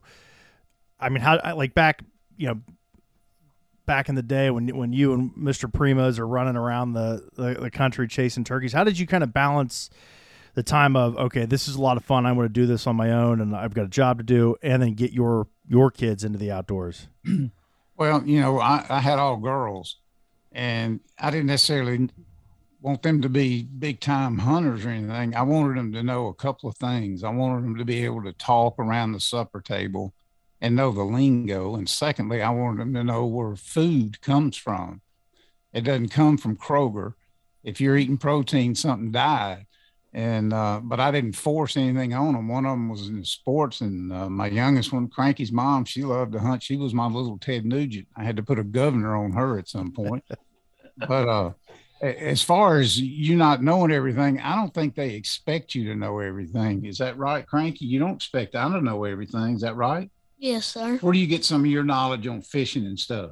Speaker 4: I mean, how like back you know. back in the day when when you and Mister Primos are running around the, the, the country chasing turkeys, how did you kind of balance the time of, okay, this is a lot of fun, I'm going to do this on my own and I've got a job to do, and then get your your kids into the outdoors?
Speaker 7: Well, you know, I, I had all girls, and I didn't necessarily want them to be big time hunters or anything. I wanted them to know a couple of things. I wanted them to be able to talk around the supper table and know the lingo. And secondly, I wanted them to know where food comes from. It doesn't come from Kroger. If you're eating protein, something died. And, uh, but I didn't force anything on them. One of them was in sports, and uh, my youngest one, Cranky's mom, she loved to hunt. She was my little Ted Nugent. I had to put a governor on her at some point. But uh, as far as you not knowing everything, I don't think they expect you to know everything. Is that right, Cranky? You don't expect I to know everything. Is that right?
Speaker 6: Yes, sir.
Speaker 7: Where do you get some of your knowledge on fishing and stuff?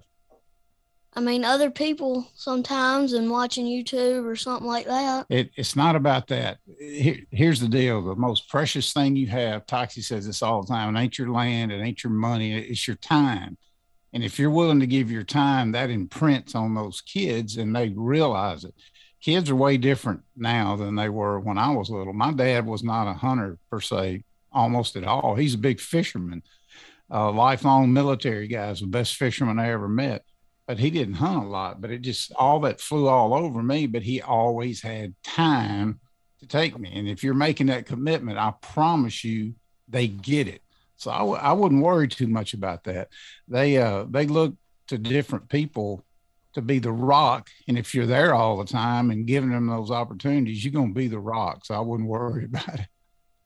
Speaker 6: I mean, other people sometimes, and watching YouTube or something like that.
Speaker 7: It, it's not about that. Here, here's the deal. The most precious thing you have, Toxie says this all the time, it ain't your land, it ain't your money, it's your time. And if you're willing to give your time, that imprints on those kids and they realize it. Kids are way different now than they were when I was little. My dad was not a hunter per se, almost at all. He's a big fisherman. Uh, lifelong military guys, the best fisherman I ever met, but he didn't hunt a lot, but it just, all that flew all over me, but he always had time to take me. And if you're making that commitment, I promise you they get it. So I, w- I wouldn't worry too much about that. They, uh, they look to different people to be the rock. And if you're there all the time and giving them those opportunities, you're going to be the rock. So I wouldn't worry about it.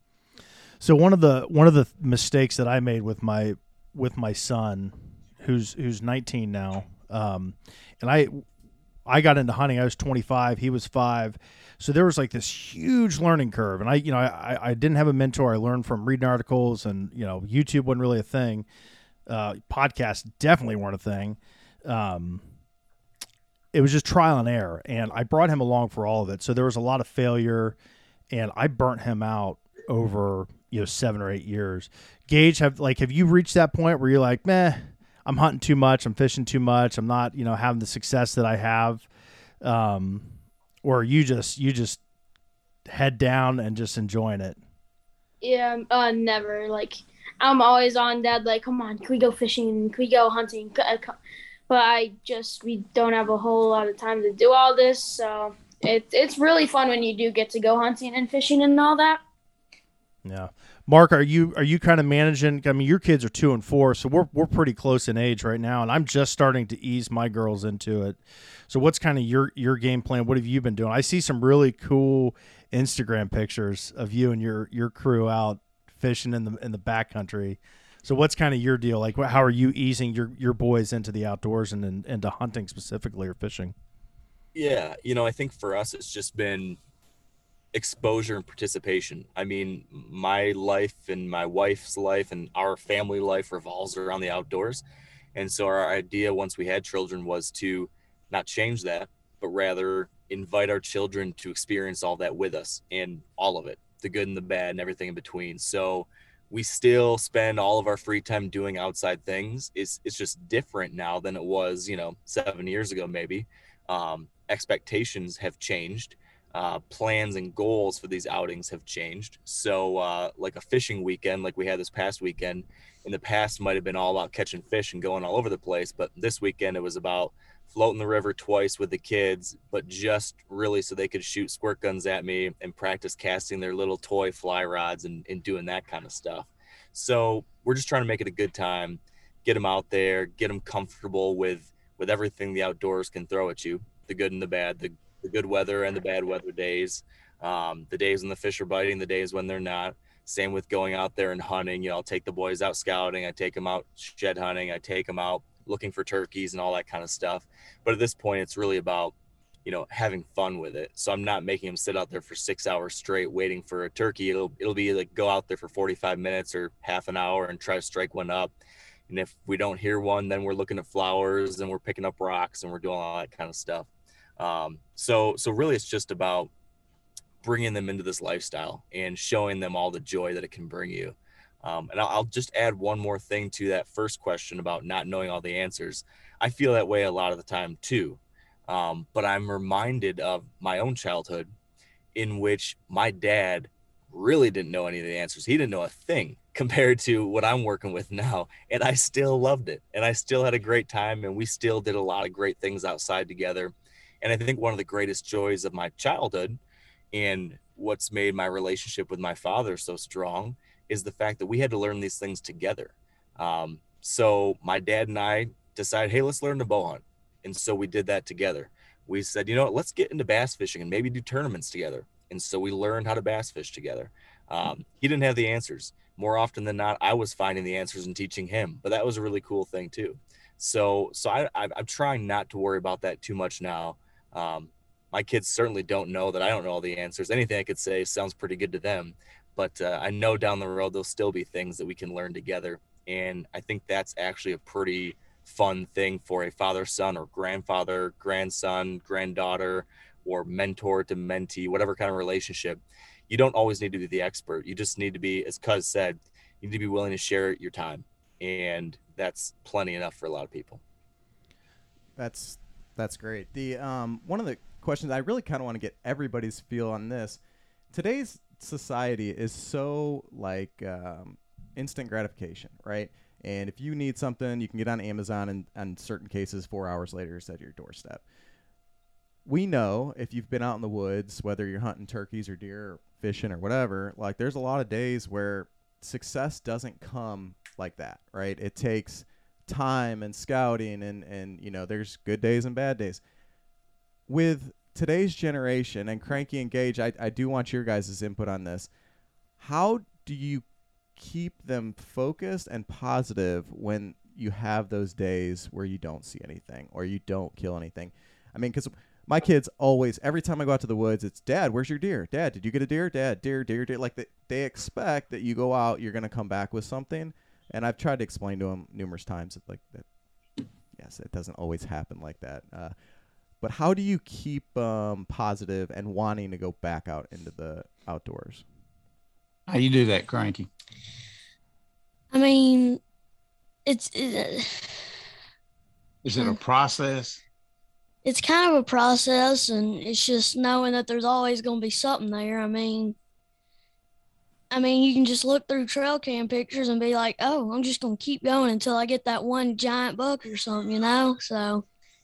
Speaker 4: So one of the one of the mistakes that I made with my with my son, who's who's nineteen now, um, and I I got into hunting. I was twenty-five. He was five. So there was like this huge learning curve, and I you know I I didn't have a mentor. I learned from reading articles, and you know YouTube wasn't really a thing. Uh, podcasts definitely weren't a thing. Um, it was just trial and error, and I brought him along for all of it. So there was a lot of failure, and I burnt him out over you know seven or eight years. Gage, have like have you reached that point where you're like, meh, I'm hunting too much, I'm fishing too much, I'm not you know having the success that I have, um, or you just you just head down and just enjoying it?
Speaker 6: Yeah, uh, never. Like, I'm always on Dad, like, come on, can we go fishing? Can we go hunting? But I just, we don't have a whole lot of time to do all this. So it, it's really fun when you do get to go hunting and fishing and all that.
Speaker 4: Yeah. Mark, are you are you kind of managing? I mean, your kids are two and four, so we're we're pretty close in age right now, and I'm just starting to ease my girls into it. So what's kind of your, your game plan? What have you been doing? I see some really cool Instagram pictures of you and your, your crew out fishing in the in the backcountry. So what's kind of your deal? Like, how are you easing your, your boys into the outdoors and, and into hunting specifically or fishing?
Speaker 8: Yeah, you know, I think for us it's just been exposure and participation. I mean, my life and my wife's life and our family life revolves around the outdoors. And so our idea once we had children was to not change that, but rather invite our children to experience all that with us and all of it, the good and the bad and everything in between. So we still spend all of our free time doing outside things. It's, it's just different now than it was, you know, seven years ago, maybe. Um, expectations have changed. Uh, plans and goals for these outings have changed. So uh, like a fishing weekend, like we had this past weekend, in the past might have been all about catching fish and going all over the place. But this weekend it was about floating the river twice with the kids, but just really so they could shoot squirt guns at me and practice casting their little toy fly rods and, and doing that kind of stuff. So we're just trying to make it a good time, get them out there, get them comfortable with, with everything the outdoors can throw at you, the good and the bad, the the good weather and the bad weather days, um, the days when the fish are biting, the days when they're not. Same with going out there and hunting. You know, I'll take the boys out scouting. I take them out shed hunting. I take them out looking for turkeys and all that kind of stuff. But at this point, it's really about, you know, having fun with it. So I'm not making them sit out there for six hours straight waiting for a turkey. It'll, it'll be like go out there for forty-five minutes or half an hour and try to strike one up. And if we don't hear one, then we're looking at flowers and we're picking up rocks and we're doing all that kind of stuff. Um, so, so really it's just about bringing them into this lifestyle and showing them all the joy that it can bring you. Um, and I'll, I'll just add one more thing to that first question about not knowing all the answers. I feel that way a lot of the time too. Um, but I'm reminded of my own childhood in which my dad really didn't know any of the answers. He didn't know a thing compared to what I'm working with now. And I still loved it. And I still had a great time. And we still did a lot of great things outside together. And I think one of the greatest joys of my childhood and what's made my relationship with my father so strong is the fact that we had to learn these things together. Um, so my dad and I decided, hey, let's learn to bow hunt. And so we did that together. We said, you know what, let's get into bass fishing and maybe do tournaments together. And so we learned how to bass fish together. Um, he didn't have the answers. More often than not, I was finding the answers and teaching him. But that was a really cool thing too. So so I, I, I'm trying not to worry about that too much now. Um, my kids certainly don't know that I don't know all the answers. Anything I could say sounds pretty good to them. But uh, I know down the road, there'll still be things that we can learn together. And I think that's actually a pretty fun thing for a father-son or grandfather, grandson, granddaughter, or mentor to mentee, whatever kind of relationship. You don't always need to be the expert. You just need to be, as Cuz said, you need to be willing to share your time. And that's plenty enough for a lot of people.
Speaker 3: That's that's great. The um, one of the questions I really kind of want to get everybody's feel on this. Today's society is so like um, instant gratification, right? And if you need something, you can get on Amazon and in certain cases, four hours later, it's at your doorstep. We know if you've been out in the woods, whether you're hunting turkeys or deer or fishing or whatever, like there's a lot of days where success doesn't come like that, right? It takes time and scouting and, and you know, there's good days and bad days. With today's generation, and Cranky and Gage, I, I do want your guys' input on this. How do you keep them focused and positive when you have those days where you don't see anything or you don't kill anything? I mean, because my kids always, every time I go out to the woods, it's, Dad, where's your deer? Dad, did you get a deer? Dad, deer, deer, deer. Like, they, they expect that you go out, you're going to come back with something. And I've tried to explain to them numerous times that, like, that, yes, it doesn't always happen like that. Uh, but how do you keep um, positive and wanting to go back out into the outdoors?
Speaker 7: How you do that, Cranky?
Speaker 6: I mean, it's it,
Speaker 7: is it a process?
Speaker 6: It's kind of a process, and it's just knowing that there's always going to be something there. I mean, I mean, you can just look through trail cam pictures and be like, oh, I'm just going to keep going until I get that one giant buck or something, you know? So.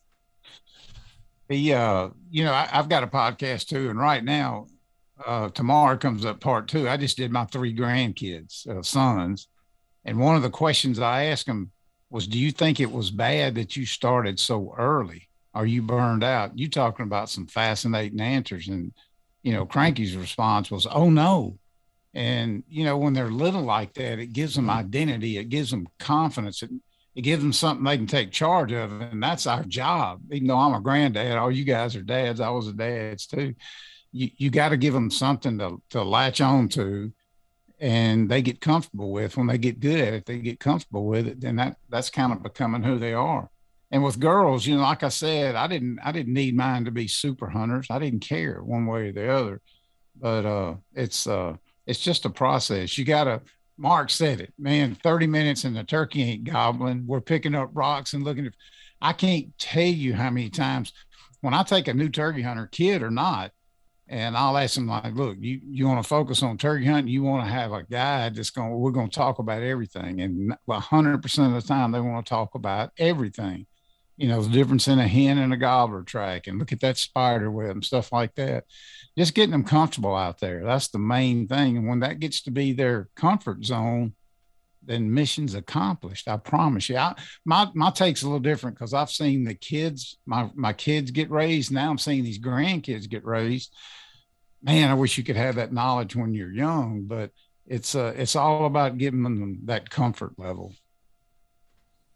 Speaker 7: The, uh, you know, I, I've got a podcast too. And right now, uh, tomorrow comes up part two. I just did my three grandkids, uh, sons. And one of the questions I asked them was, do you think it was bad that you started so early? Are you burned out? You talking about some fascinating answers. And, you know, Cranky's response was, oh no. And, you know, when they're little like that, it gives them identity. It gives them confidence. It, it gives them something they can take charge of. And that's our job. Even though I'm a granddad, all you guys are dads. I was a dad's too. You, you got to give them something to, to latch on to, and they get comfortable with. When they get good at it, they get comfortable with it. Then that that's kind of becoming who they are. And with girls, you know, like I said, I didn't, I didn't need mine to be super hunters. I didn't care one way or the other, but uh, it's, uh, it's just a process. You got to, Mark said it, man, thirty minutes and the turkey ain't gobbling. We're picking up rocks and looking at, I can't tell you how many times when I take a new turkey hunter, kid or not, and I'll ask them like, look, you, you want to focus on turkey hunting? You want to have a guide that's going, we're going to talk about everything. And a hundred percent of the time they want to talk about everything. You know, the difference in a hen and a gobbler track, and look at that spider web and stuff like that. Just getting them comfortable out there. That's the main thing. And when that gets to be their comfort zone, then mission's accomplished. I promise you. I, my, my take's a little different because I've seen the kids, my, my kids get raised. Now I'm seeing these grandkids get raised. Man, I wish you could have that knowledge when you're young, but it's uh, it's all about giving them that comfort level.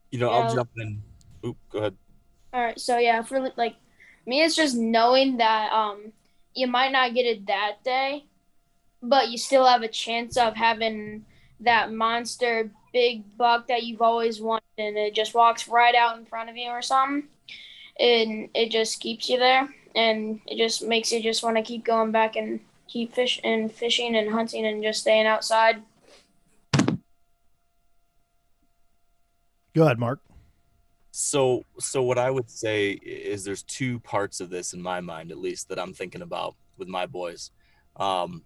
Speaker 8: You know,
Speaker 6: Yeah.
Speaker 8: I'll jump in. Oop, go ahead.
Speaker 6: All right, so yeah, for like me, it's just knowing that um you might not get it that day, but you still have a chance of having that monster big buck that you've always wanted, and it just walks right out in front of you or something, and it just keeps you there, and it just makes you just want to keep going back and keep fish and fishing and hunting and just staying outside.
Speaker 4: Go ahead, Mark.
Speaker 8: So, so what I would say is there's two parts of this in my mind, at least, that I'm thinking about with my boys. Um,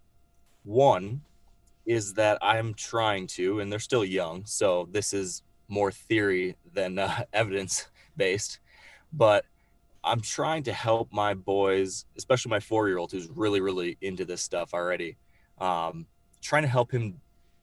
Speaker 8: one is that I'm trying to, and they're still young, so this is more theory than uh, evidence based, but I'm trying to help my boys, especially my four-year-old who's really, really into this stuff already, um, trying to help him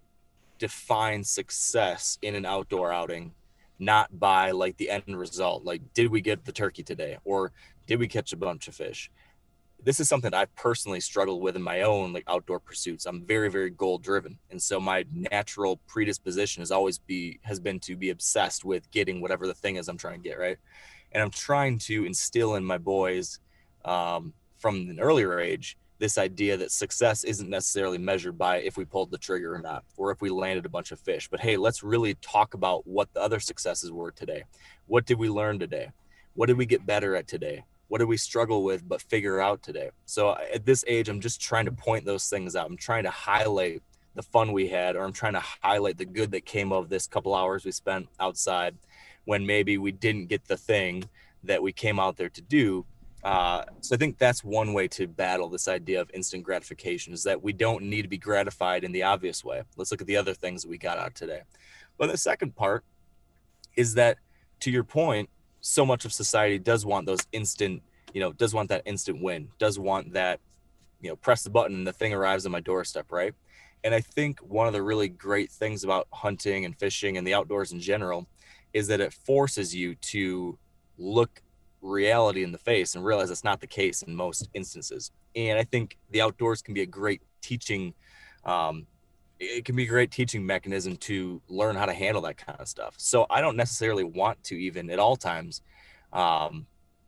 Speaker 8: define success in an outdoor outing, not by like the end result. Like, did we get the turkey today? Or did we catch a bunch of fish? This is something I've personally struggled with in my own like outdoor pursuits. I'm very, very goal driven. And so my natural predisposition has always be, has been to be obsessed with getting whatever the thing is I'm trying to get. Right. And I'm trying to instill in my boys um, from an earlier age, this idea that success isn't necessarily measured by if we pulled the trigger or not, or if we landed a bunch of fish, but hey, let's really talk about what the other successes were today. What did we learn today? What did we get better at today? What did we struggle with but figure out today? So at this age, I'm just trying to point those things out. I'm trying to highlight the fun we had, or I'm trying to highlight the good that came of this couple hours we spent outside when maybe we didn't get the thing that we came out there to do. Uh, so I think that's one way to battle this idea of instant gratification, is that we don't need to be gratified in the obvious way. Let's look at the other things that we got out today. But the second part is that, to your point, so much of society does want those instant, you know, does want that instant win, does want that, you know, press the button and the thing arrives on my doorstep, right? And I think one of the really great things about hunting and fishing and the outdoors in general is that it forces you to look reality in the face and realize it's not the case in most instances. And I think the outdoors can be a great teaching, um, it can be a great teaching mechanism to learn how to handle that kind of stuff. So I don't necessarily want to even at all times um,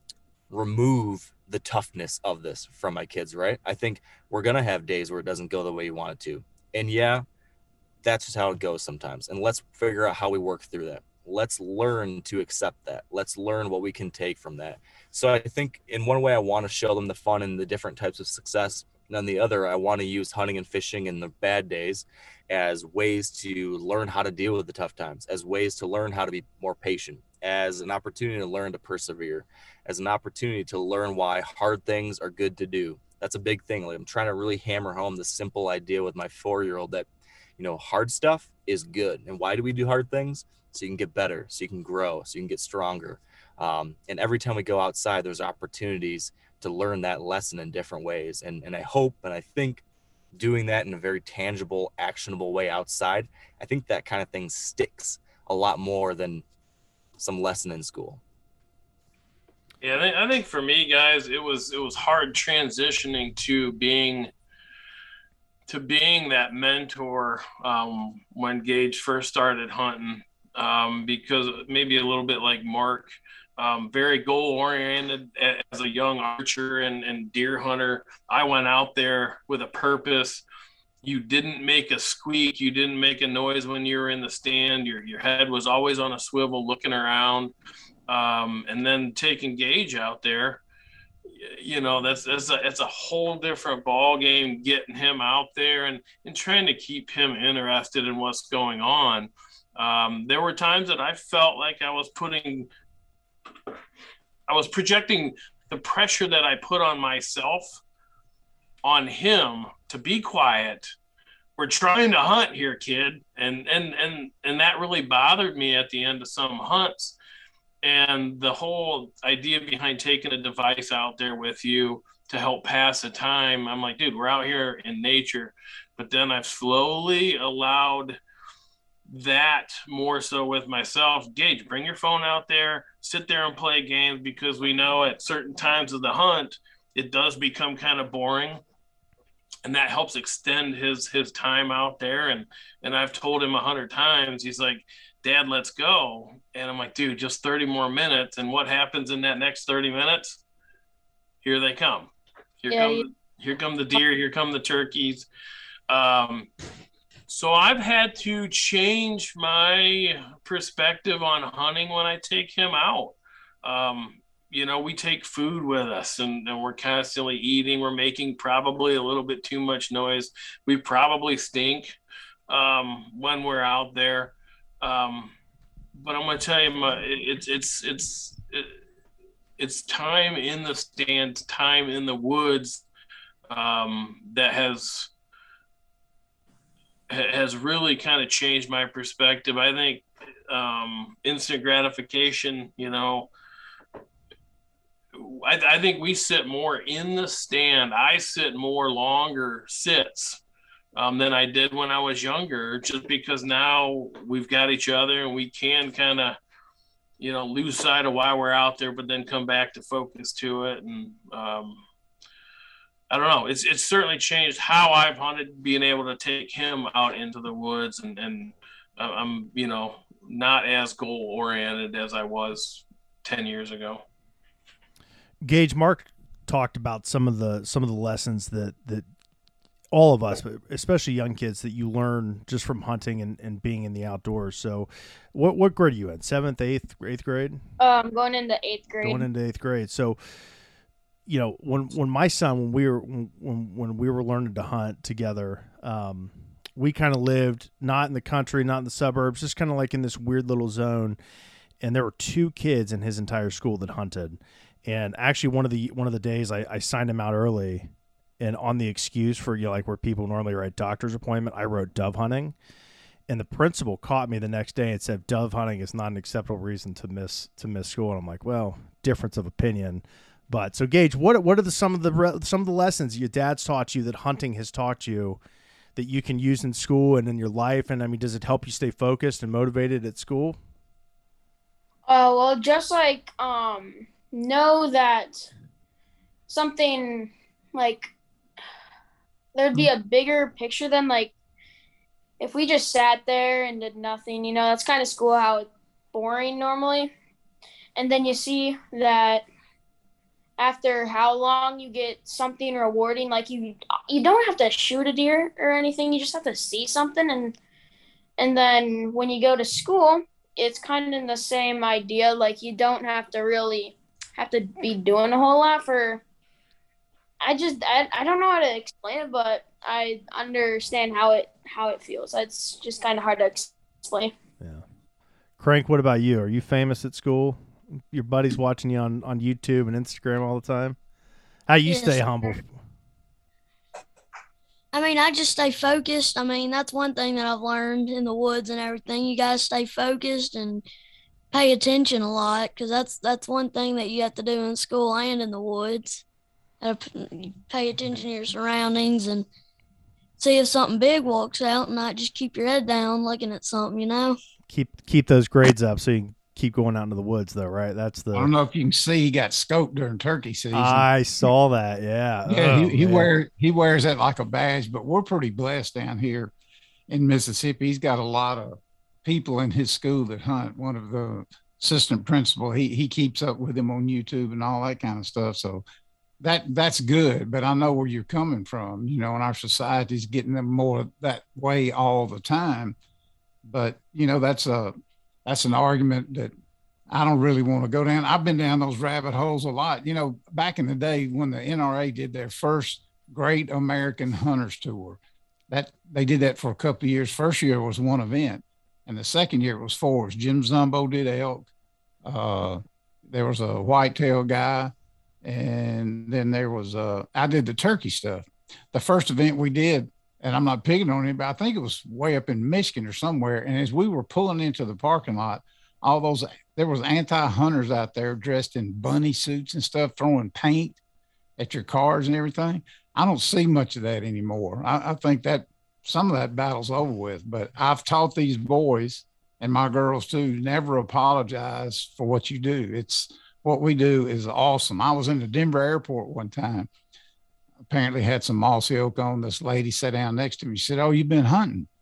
Speaker 8: remove the toughness of this from my kids, right? I think we're going to have days where it doesn't go the way you want it to. And yeah, that's just how it goes sometimes. And let's figure out how we work through that. Let's learn to accept that. Let's learn what we can take from that. So I think in one way I want to show them the fun and the different types of success. And on the other, I want to use hunting and fishing in the bad days as ways to learn how to deal with the tough times, as ways to learn how to be more patient, as an opportunity to learn to persevere, as an opportunity to learn why hard things are good to do. That's a big thing. Like, I'm trying to really hammer home the simple idea with my four-year-old that, you know, hard stuff is good. And why do we do hard things? So you can get better, so you can grow, so you can get stronger. Um, and every time we go outside, there's opportunities to learn that lesson in different ways. And, and I hope, and I think doing that in a very tangible, actionable way outside, I think that kind of thing sticks a lot more than some lesson in school.
Speaker 5: Yeah, I think, I think for me, guys, it was, it was hard transitioning to being to being that mentor um, when Gage first started hunting. Um, because maybe a little bit like Mark, um, very goal oriented as a young archer and, and deer hunter. I went out there with a purpose. You didn't make a squeak. You didn't make a noise when you were in the stand. Your, your head was always on a swivel looking around. Um, and then taking Gage out there, you know, that's, that's a, it's a whole different ball game, getting him out there and, and trying to keep him interested in what's going on. Um, there were times that I felt like I was putting, I was projecting the pressure that I put on myself on him to be quiet. We're trying to hunt here, kid. And, and, and, and that really bothered me at the end of some hunts. And the whole idea behind taking a device out there with you to help pass the time, I'm like, dude, we're out here in nature. But then I've slowly allowed that more so with myself. Gage, bring your phone out there, sit there and play games, because we know at certain times of the hunt, it does become kind of boring. And that helps extend his his time out there. And and I've told him a hundred times, he's like, Dad, let's go. And I'm like, dude, just thirty more minutes. And what happens in that next thirty minutes? Here they come. Here
Speaker 6: Yeah,
Speaker 5: come,
Speaker 6: you-
Speaker 5: here come the deer. Here come the turkeys. Um, so I've had to change my perspective on hunting when I take him out. Um, you know, we take food with us, and, and we're constantly eating. We're making probably a little bit too much noise. We probably stink um, when we're out there. Um, but I'm going to tell you, my, it's, it's, it's, it, it's time in the stands, time in the woods um, that has, has really kind of changed my perspective. I think um, instant gratification, you know, I, I think we sit more in the stand. I sit more longer sits um, than I did when I was younger, just because now we've got each other and we can kind of, you know, lose sight of why we're out there, but then come back to focus to it. And um, I don't know. It's it's certainly changed how I've hunted, being able to take him out into the woods, and, and I'm, you know, not as goal oriented as I was ten years ago.
Speaker 4: Gage, Mark talked about some of the some of the lessons that that all of us, but especially young kids, that you learn just from hunting and, and being in the outdoors. So, what what grade are you in? Seventh, eighth, eighth grade?
Speaker 6: Um, going into eighth grade.
Speaker 4: Going into eighth grade. So, you know, when when my son, when we were when when we were learning to hunt together, um, we kind of lived not in the country, not in the suburbs, just kind of like in this weird little zone. And there were two kids in his entire school that hunted. And actually, one of the one of the days I, I signed him out early, and on the excuse for, you know, like where people normally write doctor's appointment, I wrote dove hunting. And the principal caught me the next day and said, dove hunting is not an acceptable reason to miss to miss school. And I'm like, well, difference of opinion. But so, Gage, what what are the some of the some of the lessons your dad's taught you that hunting has taught you that you can use in school and in your life? And I mean, does it help you stay focused and motivated at school?
Speaker 6: Uh, well, just like um, know that something like there'd be a bigger picture than like if we just sat there and did nothing. You know, that's kind of school how it's boring normally. And then you see that after how long you get something rewarding, like you you don't have to shoot a deer or anything. You just have to see something, and and then when you go to school, it's kind of the same idea. Like you don't have to really have to be doing a whole lot for. I just I, I don't know how to explain it, but I understand how it how it feels. It's just kind of hard to explain.
Speaker 4: Yeah. Crank, what about you? Are you famous at school? Your buddies watching you on, on YouTube and Instagram all the time? How you
Speaker 9: Yes,
Speaker 4: stay
Speaker 9: sir.
Speaker 4: humble?
Speaker 9: I mean, I just stay focused. I mean, that's one thing that I've learned in the woods and everything. You got to stay focused and pay attention a lot, because that's that's one thing that you have to do in school and in the woods. Gotta p- pay attention to your surroundings and see if something big walks out, and not just keep your head down looking at something, you know?
Speaker 4: Keep keep those grades up so you can keep going out into the woods, though, right? That's the.
Speaker 7: I don't know if you can see, he got scoped during turkey season.
Speaker 4: I saw that. Yeah.
Speaker 7: Yeah,
Speaker 4: Oh,
Speaker 7: he, he
Speaker 4: man.
Speaker 7: wear he wears that like a badge. But we're pretty blessed down here in Mississippi. He's got a lot of people in his school that hunt. One of the assistant principal, he he keeps up with him on YouTube and all that kind of stuff. So that that's good. But I know where you're coming from. You know, and our society's getting them more that way all the time. But you know, that's a that's an argument that I don't really want to go down. I've been down those rabbit holes a lot. You know, back in the day when the N R A did their first Great American Hunters Tour, that they did that for a couple of years. First year was one event, and the second year was four. Jim Zumbo did elk. Uh, there was a whitetail guy, and then there was uh, I did the turkey stuff. The first event we did, and I'm not picking on anybody, I think it was way up in Michigan or somewhere. And as we were pulling into the parking lot, all those, there was anti-hunters out there dressed in bunny suits and stuff, throwing paint at your cars and everything. I don't see much of that anymore. I, I think that some of that battle's over with, but I've taught these boys and my girls too, never apologize for what you do. It's what we do is awesome. I was in the Denver airport one time, apparently had some mossy oak on. This lady sat down next to me. She said, "Oh, you've been hunting?"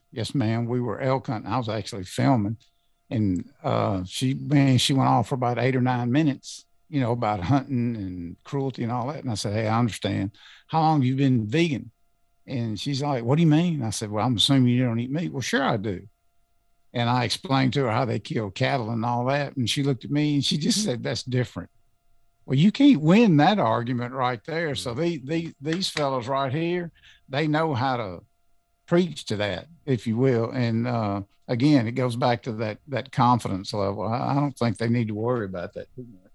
Speaker 7: Yes, ma'am. We were elk hunting. I was actually filming. And uh, she, man, she went off for about eight or nine minutes, you know, about hunting and cruelty and all that. And I said, hey, I understand. How long have you been vegan? And she's like, what do you mean? I said, well, I'm assuming you don't eat meat. Well, sure I do. And I explained to her how they kill cattle and all that. And she looked at me and she just said, that's different. Well, you can't win that argument right there. So they, they, these fellows right here, they know how to preach to that, if you will. And uh, again, it goes back to that, that confidence level. I, I don't think they need to worry about that too much.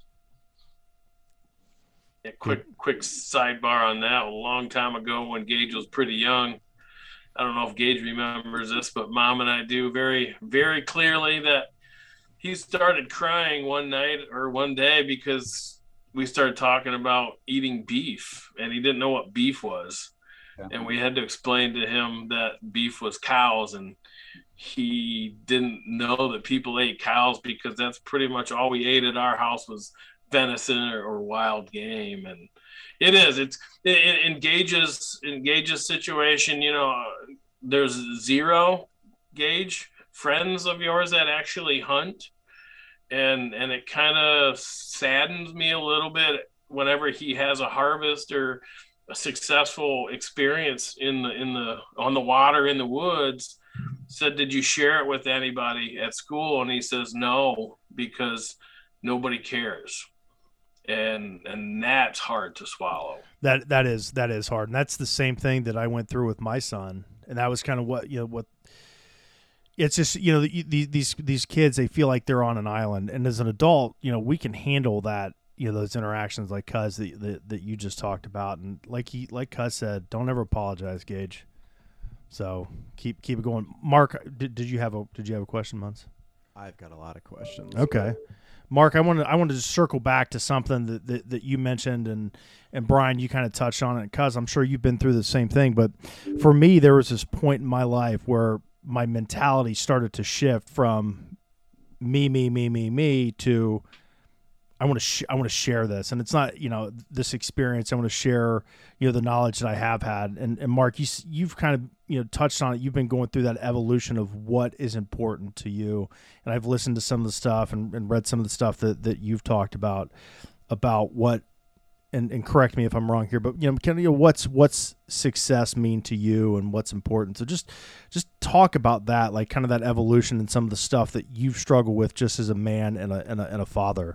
Speaker 5: Yeah, quick, quick sidebar on that. A long time ago when Gage was pretty young, I don't know if Gage remembers this, but Mom and I do very, very clearly that he started crying one night or one day because we started talking about eating beef, and he didn't know what beef was. Yeah. And we had to explain to him that beef was cows, and he didn't know that people ate cows because that's pretty much all we ate at our house was venison or, or wild game. And it is, it's, it engages, engages situation. You know, there's zero Gage friends of yours that actually hunt. And, and it kind of saddens me a little bit whenever he has a harvest or a successful experience in the, in the, on the water, in the woods. Said, did you share it with anybody at school? And he says, no, because nobody cares. And, and that's hard to swallow.
Speaker 4: That, that is, that is hard. And that's the same thing that I went through with my son. And that was kind of what, you know, what, it's just, you know, these, these, these kids, they feel like they're on an island. And as an adult, you know, we can handle that, you know, those interactions like Cuz that, that, that you just talked about. And like he, like Cuz said, don't ever apologize, Gage. So keep, keep it going. Mark, did, did you have a, did you have a question, Muntz?
Speaker 3: I've got a lot of questions.
Speaker 4: Okay. Mark, I wanted, I wanted to circle back to something that, that, that you mentioned, and, and Brian, you kind of touched on it, Cuz I'm sure you've been through the same thing. But for me, there was this point in my life where my mentality started to shift from me, me, me, me, me to I want to sh- I want to share this. And it's not, you know, this experience. I want to share, you know, the knowledge that I have had. And, and Mark, you, you've kind of, you know, touched on it. You've been going through that evolution of what is important to you. And I've listened to some of the stuff and, and read some of the stuff that, that you've talked about, about what, and, and correct me if I'm wrong here, but, you know, kind of, you know, what's, what's success mean to you and what's important. So just, just talk about that, like kind of that evolution and some of the stuff that you've struggled with just as a man and a, and a, and a father.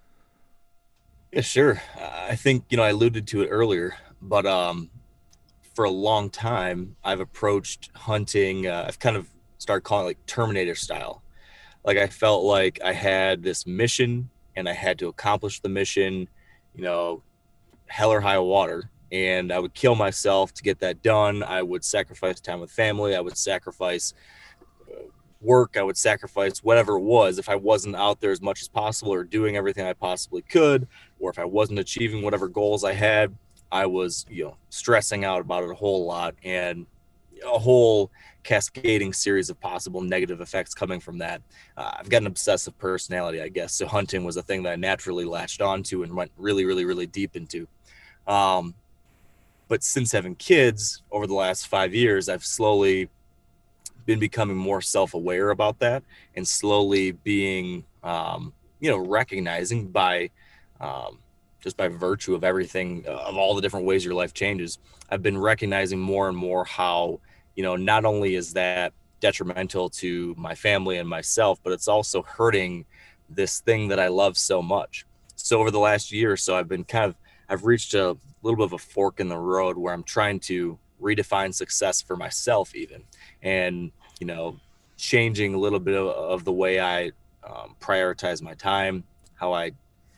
Speaker 8: Yeah, sure. I think, you know, I alluded to it earlier, but um, for a long time, I've approached hunting. Uh, I've kind of started calling it like Terminator style. Like I felt like I had this mission and I had to accomplish the mission, you know, hell or high water. And I would kill myself to get that done. I would sacrifice time with family. I would sacrifice work. I would sacrifice whatever it was if I wasn't out there as much as possible or doing everything I possibly could, or if I wasn't achieving whatever goals I had, I was, you know, stressing out about it a whole lot, and a whole cascading series of possible negative effects coming from that. Uh, I've got an obsessive personality, I guess. So hunting was a thing that I naturally latched onto and went really, really, really deep into. Um, but since having kids over the last five years, I've slowly been becoming more self-aware about that, and slowly being, um, you know, recognizing by, um, just by virtue of everything, uh, of all the different ways your life changes, I've been recognizing more and more how, you know, not only is that detrimental to my family and myself, but it's also hurting this thing that I love so much. So over the last year or so, I've been kind of, I've reached a little bit of a fork in the road where I'm trying to redefine success for myself even. And, you know, changing a little bit of, of the way I um, prioritize my time, how I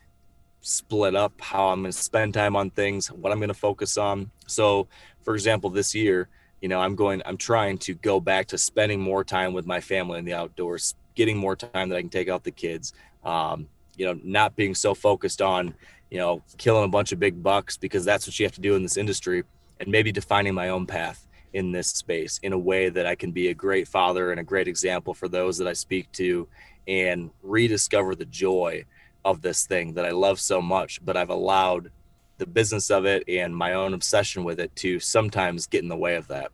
Speaker 8: split up, how I'm going to spend time on things, what I'm going to focus on. So, for example, this year, you know, I'm going, I'm trying to go back to spending more time with my family in the outdoors, getting more time that I can take out the kids, um, you know, not being so focused on, you know, killing a bunch of big bucks, because that's what you have to do in this industry, and maybe defining my own path in this space in a way that I can be a great father and a great example for those that I speak to, and rediscover the joy of this thing that I love so much, but I've allowed the business of it and my own obsession with it to sometimes get in the way of that.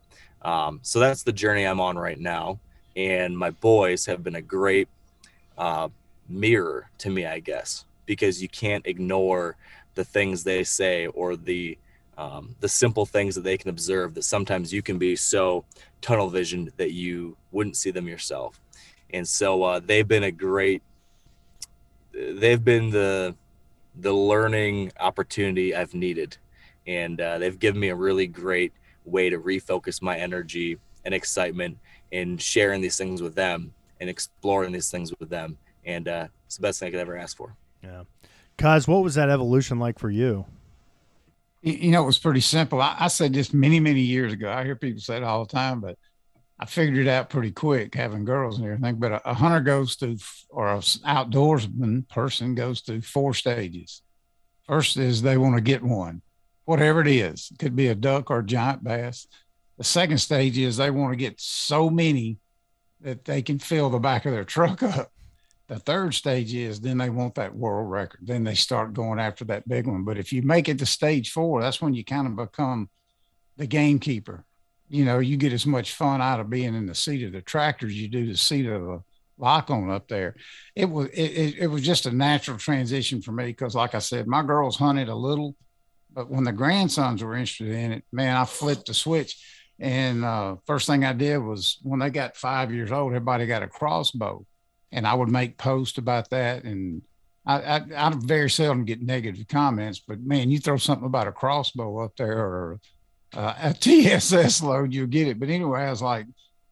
Speaker 8: Um, so that's the journey I'm on right now. And my boys have been a great uh, mirror to me, I guess, because you can't ignore the things they say or the um, the simple things that they can observe, that sometimes you can be so tunnel visioned that you wouldn't see them yourself. And so uh, they've been a great, they've been the the learning opportunity I've needed. And uh, they've given me a really great way to refocus my energy and excitement in sharing these things with them and exploring these things with them. And uh, it's the best thing I could ever ask for.
Speaker 4: Yeah. Cuz, what was that evolution like for you?
Speaker 7: You, you know, it was pretty simple. I, I said this many, many years ago. I hear people say it all the time, but I figured it out pretty quick having girls and everything. But a, a hunter goes through, or an outdoorsman person goes through four stages. First is they want to get one, whatever it is. It could be a duck or a giant bass. The second stage is they want to get so many that they can fill the back of their truck up. The third stage is then they want that world record. Then they start going after that big one. But if you make it to stage four, that's when you kind of become the gamekeeper. You know, you get as much fun out of being in the seat of the tractor as you do the seat of the lock-on up there. It was it, it, it was just a natural transition for me because, like I said, my girls hunted a little, but when the grandsons were interested in it, man, I flipped the switch. And uh, first thing I did was when they got five years old, everybody got a crossbow. And I would make posts about that. And I, I, I very seldom get negative comments, but man, you throw something about a crossbow up there or uh, a T S S load, you'll get it. But anyway, I was like,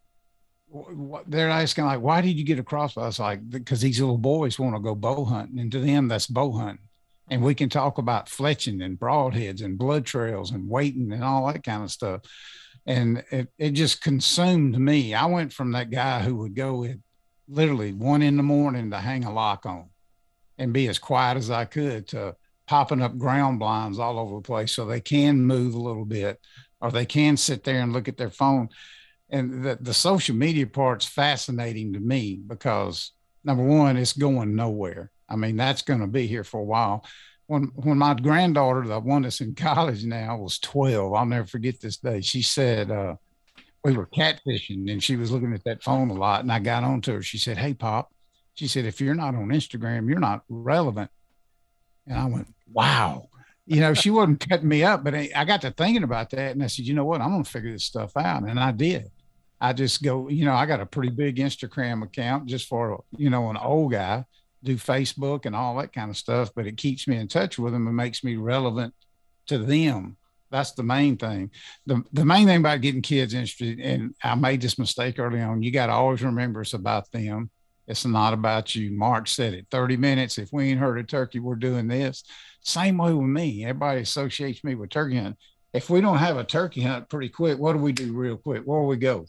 Speaker 7: what, they're asking like, why did you get a crossbow? I was like, because these little boys want to go bow hunting. And to them, that's bow hunting. And we can talk about fletching and broadheads and blood trails and weighting and all that kind of stuff. And it, it just consumed me. I went from that guy who would go at literally one in the morning to hang a lock on and be as quiet as I could to popping up ground blinds all over the place so they can move a little bit or they can sit there and look at their phone. And the, the social media part's fascinating to me because, number one, it's going nowhere. I mean, that's going to be here for a while. When when my granddaughter, the one that's in college now, was twelve, I'll never forget this day. She said, uh, we were catfishing and she was looking at that phone a lot. And I got on to her. She said, hey, Pop, she said, if you're not on Instagram, you're not relevant. And I went, wow. You know, she wasn't cutting me up, but I, I got to thinking about that. And I said, you know what? I'm going to figure this stuff out. And I did. I just go, you know, I got a pretty big Instagram account just for, you know, an old guy, do Facebook and all that kind of stuff, but it keeps me in touch with them and makes me relevant to them. That's the main thing. The, the main thing about getting kids interested, and I made this mistake early on, you got to always remember it's about them. It's not about you. Mark said it, thirty minutes. If we ain't heard a turkey, we're doing this. Same way with me. Everybody associates me with turkey hunting. If we don't have a turkey hunt pretty quick, what do we do real quick? Where do we go?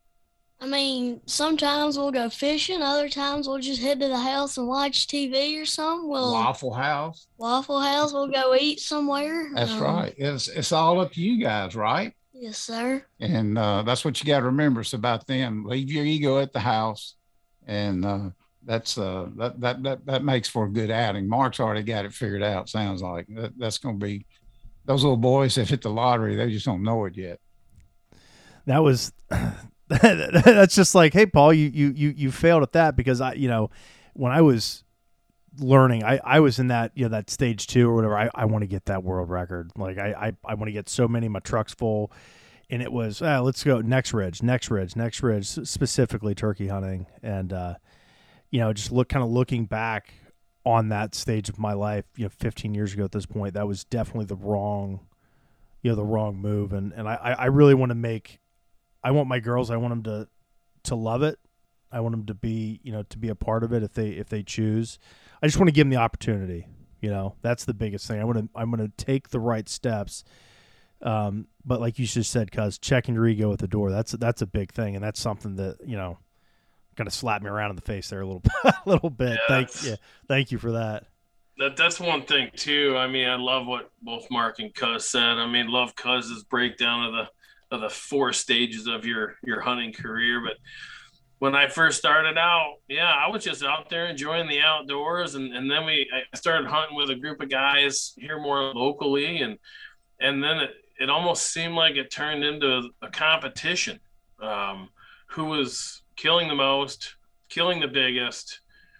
Speaker 9: I mean, sometimes we'll go fishing. Other times we'll just head to the house and watch T V or something. We'll
Speaker 7: Waffle House.
Speaker 9: Waffle House. We'll go eat somewhere.
Speaker 7: That's
Speaker 9: um,
Speaker 7: right. It's it's all up to you guys, right?
Speaker 9: Yes, sir.
Speaker 7: And uh, that's what you got to remember. It's about them. Leave your ego at the house, and uh, that's uh, that, that that that makes for a good outing. Mark's already got it figured out. Sounds like that, that's going to be those little boys have hit the lottery. They just don't know it yet.
Speaker 4: That was. That's just like, hey, Paul, you, you, you, you failed at that because I, you know, when I was learning, I, I was in that, you know, that stage two or whatever. I, I want to get that world record. Like I, I, I want to get so many, my truck's full, and it was, ah, let's go next ridge, next ridge, next ridge, specifically turkey hunting. And, uh, you know, just look kind of looking back on that stage of my life, you know, fifteen years ago at this point, that was definitely the wrong, you know, the wrong move. And, and I, I really want to make, I want my girls, I want them to, to love it. I want them to be, you know, to be a part of it if they, if they choose. I just want to give them the opportunity. You know, that's the biggest thing. I want to, I'm going to take the right steps. Um, but like you just said, cuz checking your ego at the door, that's, that's a big thing. And that's something that, you know, kind of slapped me around in the face there a little, a little bit.
Speaker 5: Yeah,
Speaker 4: thank yeah, Thank you for that.
Speaker 5: That that's one thing too. I mean, I love what both Mark and Cuz said. I mean, love Cuz's breakdown of the, of the four stages of your, your hunting career. But when I first started out, yeah, I was just out there enjoying the outdoors. And, and then we, I started hunting with a group of guys here more locally. And, and then it, it almost seemed like it turned into a competition. Um, who was killing the most, killing the biggest.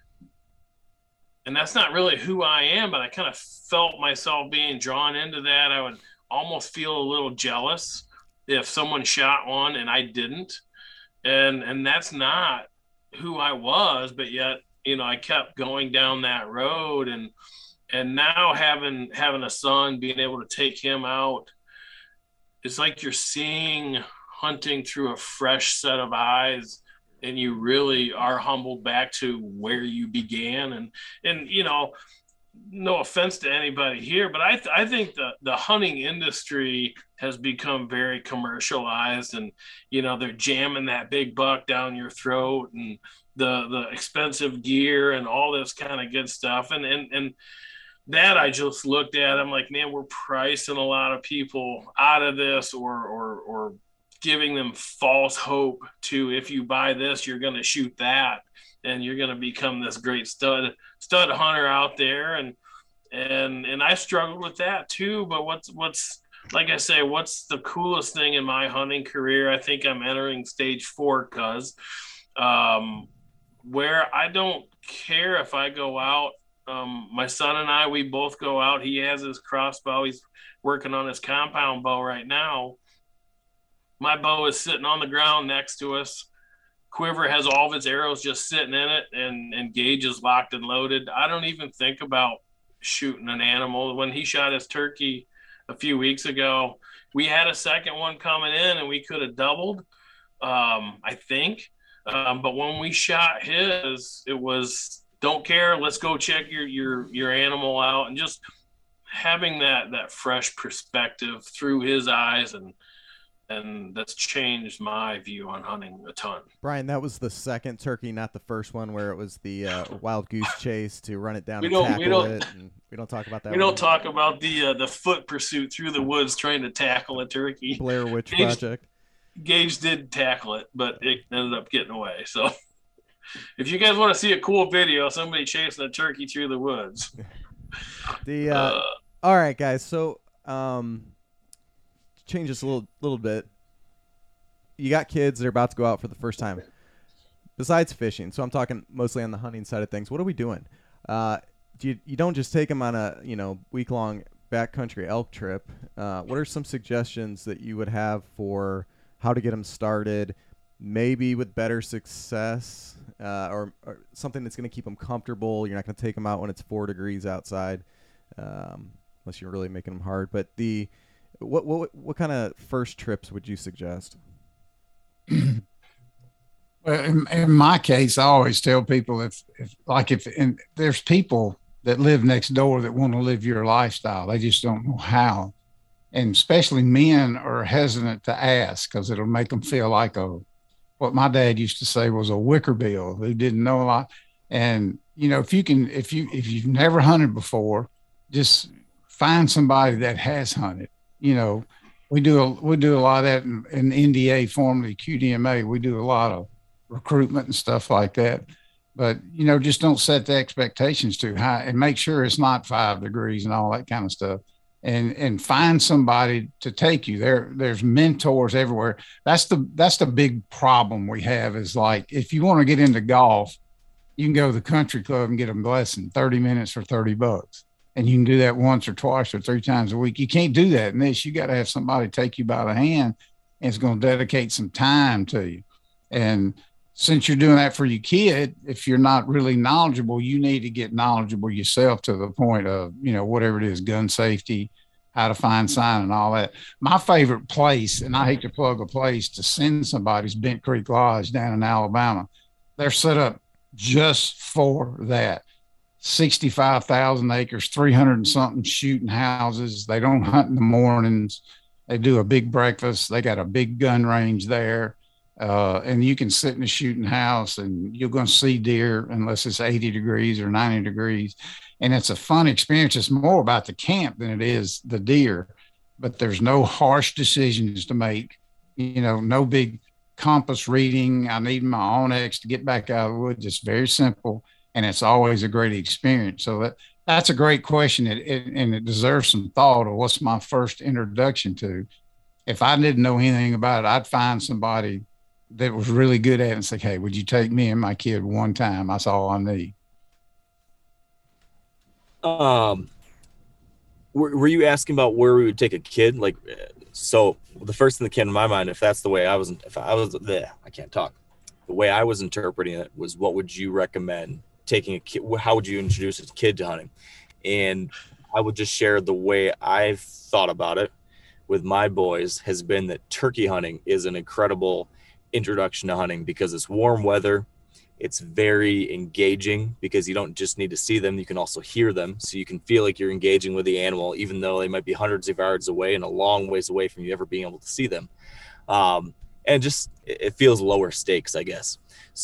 Speaker 5: And that's not really who I am, but I kind of felt myself being drawn into that. I would almost feel a little jealous if someone shot one and I didn't. And and that's not who I was, but yet, you know, I kept going down that road. And and now having having a son, being able to take him out, it's like you're seeing hunting through a fresh set of eyes, and you really are humbled back to where you began. And, and, you know, no offense to anybody here, but I, th- I think the, the hunting industry has become very commercialized, and, you know, they're jamming that big buck down your throat and the, the expensive gear and all this kind of good stuff. And, and, and that I just looked at, I'm like, man, we're pricing a lot of people out of this, or, or, or, giving them false hope to, if you buy this, you're going to shoot that, and you're going to become this great stud stud hunter out there. And and and I struggled with that too. But what's what's like I say, what's the coolest thing in my hunting career? I think I'm entering stage four, cuz um, where I don't care if I go out. Um, my son and I, we both go out. He has his crossbow. He's working on his compound bow right now. My bow is sitting on the ground next to us. Quiver has all of its arrows just sitting in it, and, and gauge is locked and loaded. I don't even think about shooting an animal. When he shot his turkey a few weeks ago, we had a second one coming in, and we could have doubled, um, I think. Um, but when we shot his, it was, don't care, let's go check your your your animal out, and just having that that fresh perspective through his eyes, and and that's changed my view on hunting a ton.
Speaker 3: Brian, that was the second turkey, not the first one, where it was the uh, wild goose chase to run it down
Speaker 5: we
Speaker 3: and
Speaker 5: don't,
Speaker 3: tackle
Speaker 5: we don't,
Speaker 3: it. And we don't talk about that.
Speaker 5: We
Speaker 3: one.
Speaker 5: don't talk about the uh, the foot pursuit through the woods trying to tackle a turkey.
Speaker 3: Blair Witch
Speaker 5: Gage,
Speaker 3: Project.
Speaker 5: Gage did tackle it, but it ended up getting away. So if you guys want to see a cool video, somebody chasing a turkey through the woods.
Speaker 3: the uh,
Speaker 5: uh,
Speaker 3: all right, guys. So um, change this a little little bit. You got kids that are about to go out for the first time. Besides fishing, so I'm talking mostly on the hunting side of things. What are we doing? Uh, do you you don't just take them on a you know week long backcountry elk trip? Uh, what are some suggestions that you would have for how to get them started? Maybe with better success, uh, or, or something that's going to keep them comfortable. You're not going to take them out when it's four degrees outside, um, unless you're really making them hard. But the what what what kind of first trips would you suggest?
Speaker 7: Well, in, in my case, I always tell people if, if like if and there's people that live next door that want to live your lifestyle, they just don't know how. And especially men are hesitant to ask because it'll make them feel like a, what my dad used to say was a whickerbill who didn't know a lot. And, you know, if you can, if you, if you've never hunted before, just find somebody that has hunted. You know, we do a, we do a lot of that in, in N D A, formerly Q D M A. We do a lot of recruitment and stuff like that. But, you know, just don't set the expectations too high, and make sure it's not five degrees and all that kind of stuff. And, and find somebody to take you there. There's mentors everywhere. That's the, that's the big problem we have is like, if you want to get into golf, you can go to the country club and get a lesson, thirty minutes for thirty bucks. And you can do that once or twice or three times a week. You can't do that in this. You got to have somebody take you by the hand, and it's going to dedicate some time to you. And since you're doing that for your kid, if you're not really knowledgeable, you need to get knowledgeable yourself to the point of, you know, whatever it is, gun safety, how to find sign and all that. My favorite place, and I hate to plug a place to send somebody, is Bent Creek Lodge down in Alabama. They're set up just for that. sixty-five thousand acres, three hundred and something shooting houses. They don't hunt in the mornings. They do a big breakfast. They got a big gun range there. Uh, and you can sit in a shooting house and you're going to see deer unless it's eighty degrees or ninety degrees. And it's a fun experience. It's more about the camp than it is the deer, but there's no harsh decisions to make, you know, no big compass reading. I need my Onyx to get back out of the woods. It's very simple, and it's always a great experience. So that That's a great question, it, it, and it deserves some thought. Or what's my first introduction to? If I didn't know anything about it, I'd find somebody that was really good at it and say, "Hey, would you take me and my kid one time? That's all I need."
Speaker 8: Um, were, were you asking about where we would take a kid? Like, so the first thing that came to my mind, if that's the way I was, if I was there, I can't talk. The way I was interpreting it was, what would you recommend taking a kid? How would you introduce a kid to hunting? And I would just share the way I've thought about it with my boys has been that turkey hunting is an incredible introduction to hunting because it's warm weather. It's very engaging because you don't just need to see them. You can also hear them. So you can feel like you're engaging with the animal, even though they might be hundreds of yards away and a long ways away from you ever being able to see them. Um, and just, it feels lower stakes, I guess.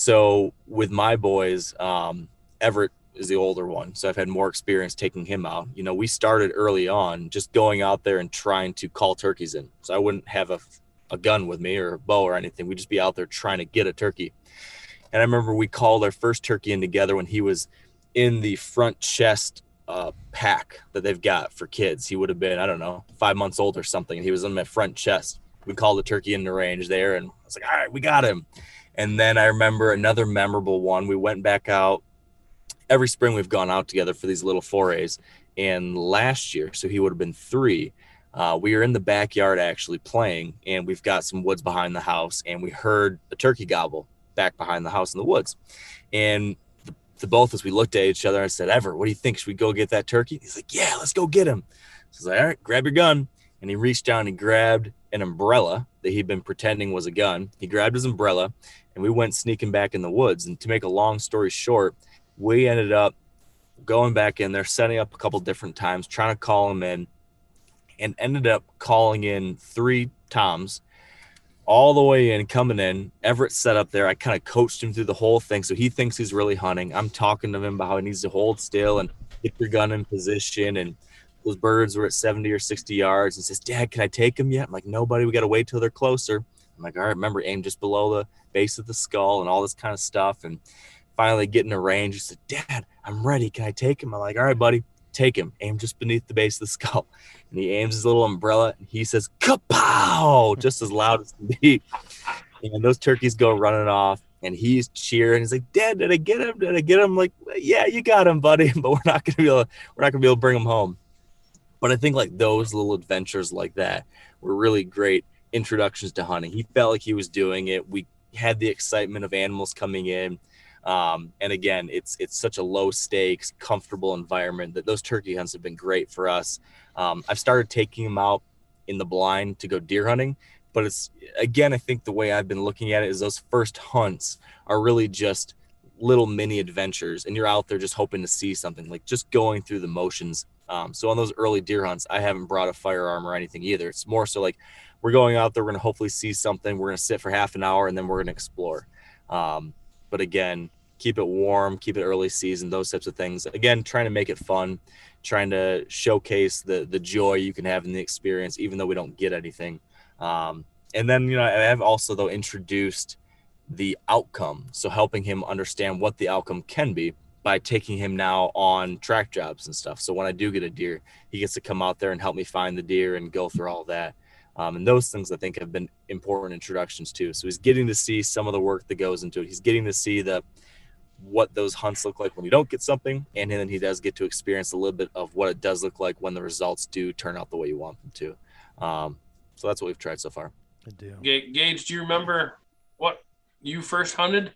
Speaker 8: So with my boys, um, Everett is the older one. So I've had more experience taking him out. You know, we started early on just going out there and trying to call turkeys in. So I wouldn't have a, a gun with me or a bow or anything. We'd just be out there trying to get a turkey. And I remember we called our first turkey in together when he was in the front chest uh, pack that they've got for kids. He would have been, I don't know, five months old or something. And he was in my front chest. We called the turkey into range there. And I was like, all right, we got him. And then I remember another memorable one. We went back out. Every spring we've gone out together for these little forays. And last year, so he would have been three, uh, we were in the backyard actually playing. And we've got some woods behind the house. And we heard a turkey gobble back behind the house in the woods. And the, the both of us, we looked at each other and said, Ever, what do you think? Should we go get that turkey? He's like, yeah, let's go get him. So I was like, all right, grab your gun. And he reached down and grabbed an umbrella that he'd been pretending was a gun. He grabbed his umbrella and we went sneaking back in the woods. And to make a long story short, we ended up going back in there, setting up a couple different times, trying to call him in, and ended up calling in three toms all the way in, coming in. Everett set up there. I kind of coached him through the whole thing. So he thinks he's really hunting. I'm talking to him about how he needs to hold still and get your gun in position. And those birds were at seventy or sixty yards and says, Dad, can I take them yet? I'm like, nobody, we got to wait till they're closer. I'm like, all right, remember, aim just below the base of the skull and all this kind of stuff. And finally getting a range, he said, Dad, I'm ready. Can I take him? I'm like, all right, buddy, take him. Aim just beneath the base of the skull. And he aims his little umbrella and he says, kapow, just as loud as can be. And those turkeys go running off and he's cheering. He's like, Dad, did I get him? Did I get him? I'm like, yeah, you got him, buddy. But we're not going to be able to, we're not going to be able to bring him home. But I think like those little adventures like that were really great introductions to hunting. He felt like he was doing it. We had the excitement of animals coming in. Um, and again, it's it's such a low stakes, comfortable environment that those turkey hunts have been great for us. Um, I've started taking them out in the blind to go deer hunting, but it's, again, I think the way I've been looking at it is those first hunts are really just little mini adventures, and you're out there just hoping to see something, like just going through the motions. Um, so on those early deer hunts, I haven't brought a firearm or anything either. It's more so like we're going out there, we're going to hopefully see something. We're going to sit for half an hour and then we're going to explore. Um, but again, keep it warm, keep it early season, those types of things. Again, trying to make it fun, trying to showcase the the joy you can have in the experience, even though we don't get anything. Um, and then, you know, I have also, though, introduced the outcome. So helping him understand what the outcome can be by taking him now on track jobs and stuff. So when I do get a deer, he gets to come out there and help me find the deer and go through all that. Um, and those things I think have been important introductions too. So he's getting to see some of the work that goes into it. He's getting to see the what those hunts look like when you don't get something. And then he does get to experience a little bit of what it does look like when the results do turn out the way you want them to. Um, so that's what we've tried so far.
Speaker 4: Good deal.
Speaker 5: Gage, do you remember what you first hunted?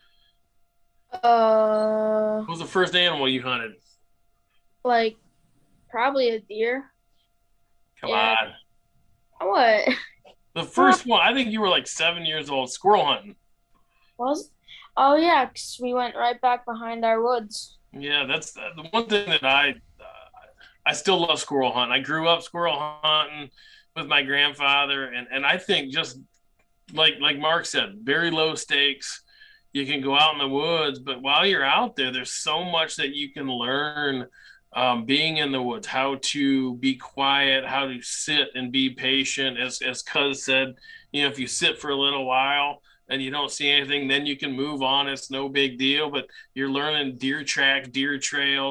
Speaker 6: Uh,
Speaker 5: What was the first animal you hunted?
Speaker 6: like probably a deer.
Speaker 5: Come
Speaker 6: Yeah.
Speaker 5: on.
Speaker 6: What
Speaker 5: The first one, I think you were like seven years old, squirrel hunting.
Speaker 6: was? Oh yeah, 'cause we went right back behind our woods.
Speaker 5: Yeah, that's the the one thing that I uh, I still love squirrel hunting. I grew up squirrel hunting with my grandfather, and, and I think just like like Mark said, very low stakes. You can go out in the woods, but while you're out there, there's so much that you can learn um, being in the woods, how to be quiet, how to sit and be patient. As, as Cuz said, you know, if you sit for a little while and you don't see anything, then you can move on. It's no big deal, but you're learning deer tracks, deer trails,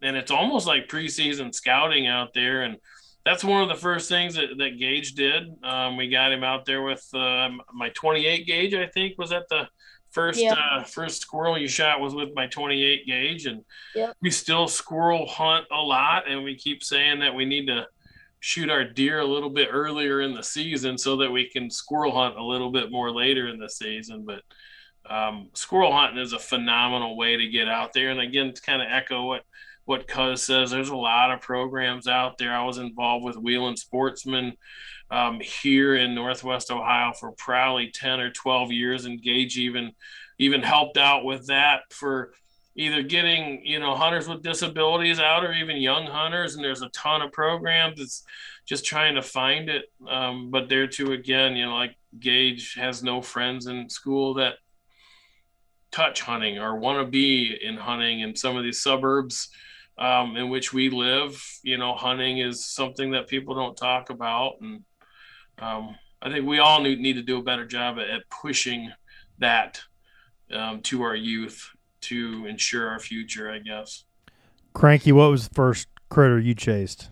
Speaker 5: and it's almost like preseason scouting out there. And that's one of the first things that, that Gage did. Um, we got him out there with uh, my twenty-eight gauge, I think, was at the first
Speaker 6: Yep.
Speaker 5: uh, first squirrel you shot was with my twenty-eight gauge. And
Speaker 6: Yep.
Speaker 5: we still squirrel hunt a lot, and we keep saying that we need to shoot our deer a little bit earlier in the season so that we can squirrel hunt a little bit more later in the season. But um, squirrel hunting is a phenomenal way to get out there. And again, to kind of echo what what Cuz says, there's a lot of programs out there. I was involved with Wheeling Sportsman um, here in Northwest Ohio for probably ten or twelve years, and Gage even even helped out with that for either getting, you know, hunters with disabilities out or even young hunters. And there's a ton of programs. It's just trying to find it. Um, but there too, again, you know, like Gage has no friends in school that touch hunting or want to be in hunting. In some of these suburbs um, in which we live, you know, hunting is something that people don't talk about. And um, I think we all need, need to do a better job at, at pushing that um, to our youth to ensure our future, I guess.
Speaker 4: Cranky, what was the first critter you chased?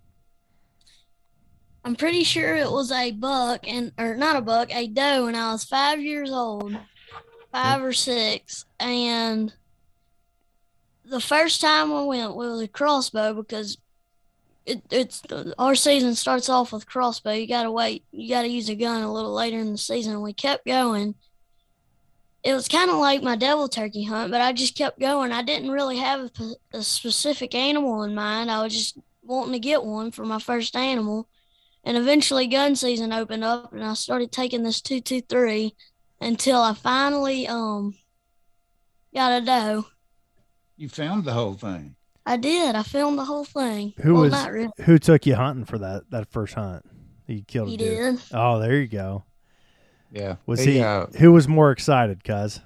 Speaker 9: I'm pretty sure it was a buck, and or not a buck, a doe, and I was five years old, five or six. And the first time we went was a crossbow, because it, it's our season starts off with crossbow. You gotta wait, you gotta use a gun a little later in the season. We kept going. It was kind of like my devil turkey hunt, but I just kept going. I didn't really have a, a specific animal in mind. I was just wanting to get one for my first animal. And eventually gun season opened up, and I started taking this two two three until I finally um got a doe.
Speaker 7: You filmed the whole thing.
Speaker 9: I did. I filmed the whole thing.
Speaker 4: Who
Speaker 9: well,
Speaker 4: was
Speaker 9: not really.
Speaker 4: who took you hunting for that that first hunt? You killed
Speaker 9: He
Speaker 4: a deer.
Speaker 9: did.
Speaker 4: Oh, there you go.
Speaker 7: Yeah.
Speaker 4: Was
Speaker 7: he,
Speaker 4: he?
Speaker 7: uh,
Speaker 4: Who was more excited, cuz?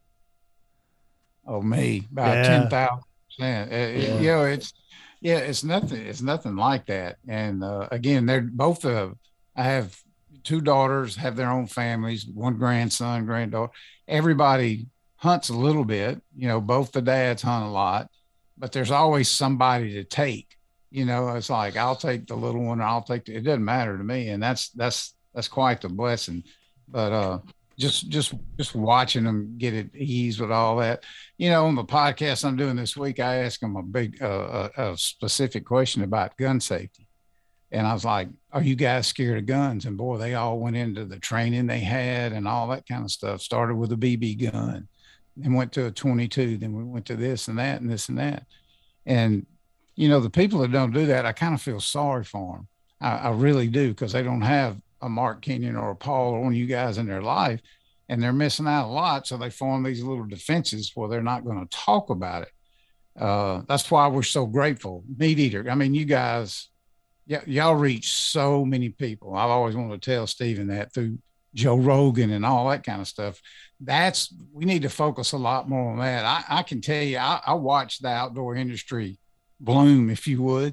Speaker 7: Oh, me, about
Speaker 4: Yeah.
Speaker 7: ten thousand percent.
Speaker 4: Yeah.
Speaker 7: You know, it's yeah, it's nothing. It's nothing like that. And uh, again, they're both. Uh, I have two daughters, have their own families, one grandson, granddaughter. Everybody hunts a little bit. You know, both the dads hunt a lot, but there's always somebody to take. You know, it's like I'll take the little one, or I'll take. The, it doesn't matter to me, and that's that's that's quite the blessing. But uh, just just just watching them get at ease with all that. You know, on the podcast I'm doing this week, I asked them a big uh, a, a specific question about gun safety, and I was like, "Are you guys scared of guns?" And boy, they all went into the training they had and all that kind of stuff. Started with a B B gun, then went to a twenty-two, then we went to this and that and this and that. And you know, the people that don't do that, I kind of feel sorry for them. I, I really do, because they don't have a Mark Kenyon or a Paul or one of you guys in their life, and they're missing out a lot. So they form these little defenses where they're not going to talk about it. Uh, that's why we're so grateful. Meat Eater. I mean, you guys, y- y'all reach so many people. I've always wanted to tell Stephen that through Joe Rogan and all that kind of stuff. That's, we need to focus a lot more on that. I, I can tell you, I, I watched the outdoor industry bloom, if you would.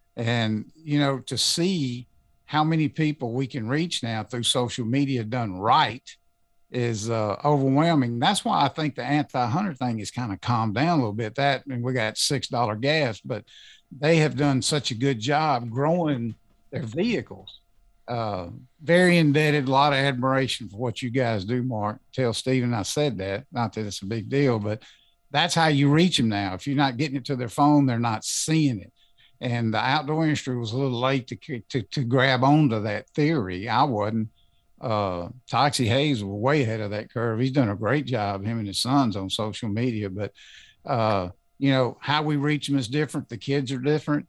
Speaker 7: And, you know, to see how many people we can reach now through social media done right is uh, overwhelming. That's why I think the anti-hunter thing has kind of calmed down a little bit. That, and we got six dollar gas, but they have done such a good job growing their vehicles. Uh, very indebted, a lot of admiration for what you guys do, Mark. Tell Stephen I said that, not that it's a big deal, but that's how you reach them now. If you're not getting it to their phone, they're not seeing it. And the outdoor industry was a little late to to, to grab onto that theory. I wasn't. Uh, Toxie Hayes was way ahead of that curve. He's done a great job, him and his sons, on social media. But, uh, you know, how we reach them is different. The kids are different.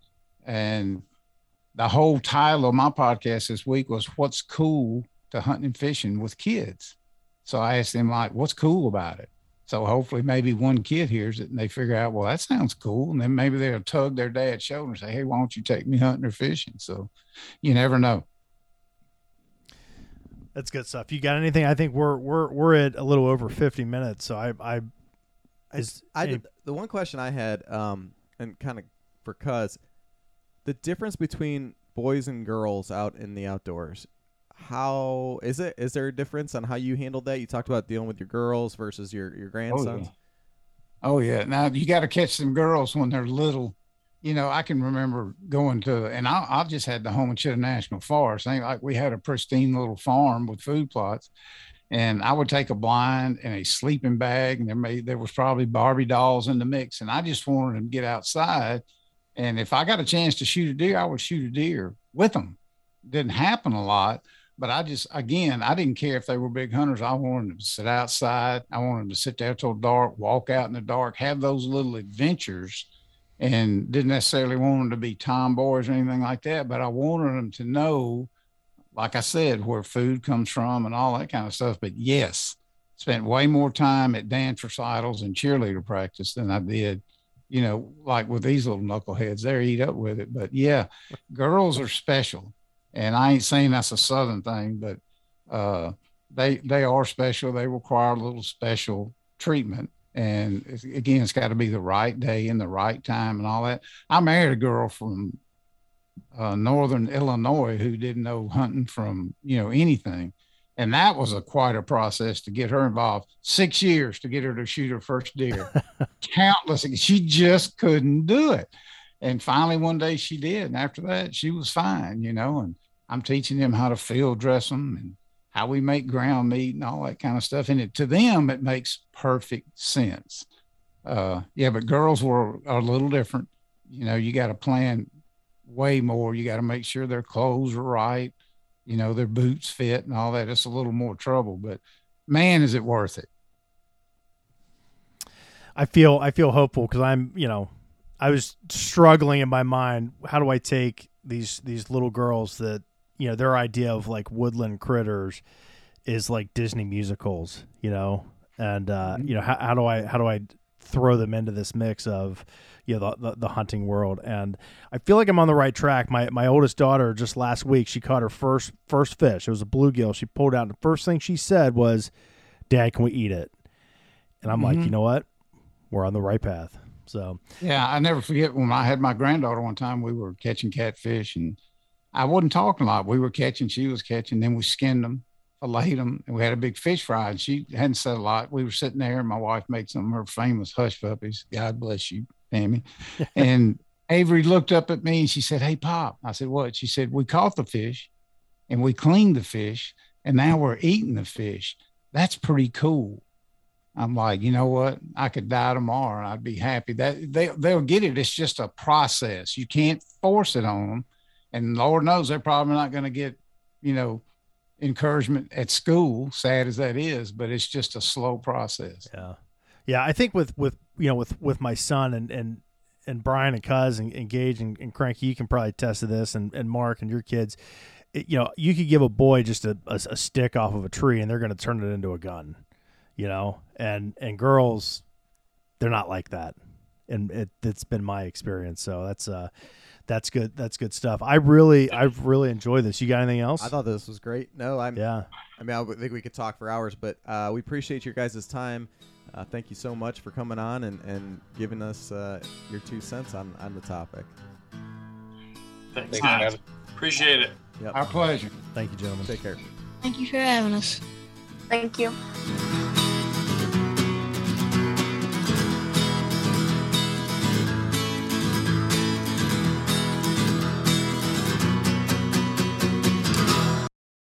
Speaker 7: And the whole title of my podcast this week was What's Cool to Hunting and Fishing with Kids. So I asked them, like, what's cool about it? So hopefully maybe one kid hears it and they figure out, well, that sounds cool. And then maybe they'll tug their dad's shoulder and say, hey, why don't you take me hunting or fishing? So you never know.
Speaker 4: That's good stuff. You got anything? I think we're we're we're at a little over fifty minutes. So I I is
Speaker 3: I
Speaker 4: any-
Speaker 3: did, the one question I had, um, and kind of for Cuz, the difference between boys and girls out in the outdoors. How is it? Is there a difference on how you handled that? You talked about dealing with your girls versus your, your grandsons.
Speaker 7: Oh, yeah. Oh, yeah. Now, you got to catch them girls when they're little you know, I can remember going to, and I, I've just had the Homochitto National Forest. Ain't like we had a pristine little farm with food plots, and I would take a blind and a sleeping bag, and there may there was probably Barbie dolls in the mix, and I just wanted them to get outside. And if I got a chance to shoot a deer, I would shoot a deer with them. Didn't happen a lot, but I just, again, I didn't care if they were big hunters. I wanted them to sit outside. I wanted them to sit there till dark, walk out in the dark, have those little adventures, and didn't necessarily want them to be tomboys or anything like that. But I wanted them to know, like I said, where food comes from and all that kind of stuff. But yes, spent way more time at dance recitals and cheerleader practice than I did, you know, like with these little knuckleheads. They eat up with it. But yeah, girls are special. And I ain't saying that's a Southern thing, but uh, they they are special. They require a little special treatment. And it's, again, it's got to be the right day and the right time and all that. I married a girl from uh, Northern Illinois who didn't know hunting from, you know, anything. And that was a quite a process to get her involved. Six years to get her to shoot her first deer. Countless. She just couldn't do it. And finally, one day she did. And after that, she was fine, you know. And I'm teaching them how to field dress them and how we make ground meat and all that kind of stuff. And it, to them, it makes perfect sense. Uh, yeah, but girls were are a little different. You know, you got to plan way more. You got to make sure their clothes are right. You know, their boots fit and all that. It's a little more trouble, but man, is it worth it?
Speaker 4: I feel, I feel hopeful because I'm, you know, I was struggling in my mind. How do I take these, these little girls that, you know, their idea of like woodland critters is like Disney musicals, you know, and, uh, mm-hmm. you know, how, how do I, how do I throw them into this mix of, you know, the, the, the hunting world? And I feel like I'm on the right track. My, my oldest daughter just last week, she caught her first, first fish. It was a bluegill. She pulled out. And the first thing she said was, "Dad, can we eat it?" And I'm mm-hmm. like, you know what? We're on the right path. So,
Speaker 7: yeah, I never forget when I had my granddaughter one time, we were catching catfish and I wasn't talking a lot. We were catching, she was catching, then we skinned them, filleted them, and we had a big fish fry. And she hadn't said a lot. We were sitting there and my wife made some of her famous hush puppies. God bless you, Tammy. And Avery looked up at me and she said, "Hey, Pop." I said, "What?" She said, "We caught the fish and we cleaned the fish and now we're eating the fish. That's pretty cool." I'm like, you know what? I could die tomorrow and I'd be happy. That they, they'll get it. It's just a process. You can't force it on them. And Lord knows they're probably not going to get, you know, encouragement at school, sad as that is, but it's just a slow process.
Speaker 4: Yeah. Yeah. I think with, with, you know, with, with my son and, and, and Brian and Cuz and, and Gage and, and Cranky, you can probably attest to this, and, and Mark and your kids, it, you know, you could give a boy just a, a, a stick off of a tree and they're going to turn it into a gun, you know, and, and girls, they're not like that. And it, it's been my experience. So that's, uh, That's good. That's good stuff. I really, I've really enjoyed this. You got anything else?
Speaker 3: I thought this was great. No, I'm.
Speaker 4: Yeah.
Speaker 3: I mean, I think we could talk for hours, but uh, we appreciate your guys' time. Uh, thank you so much for coming on and, and giving us uh, your two cents on, on the topic.
Speaker 5: Thanks, Thanks appreciate it.
Speaker 7: Yep. Our pleasure.
Speaker 4: Thank you, gentlemen.
Speaker 3: Take care.
Speaker 9: Thank you for having us.
Speaker 6: Thank you.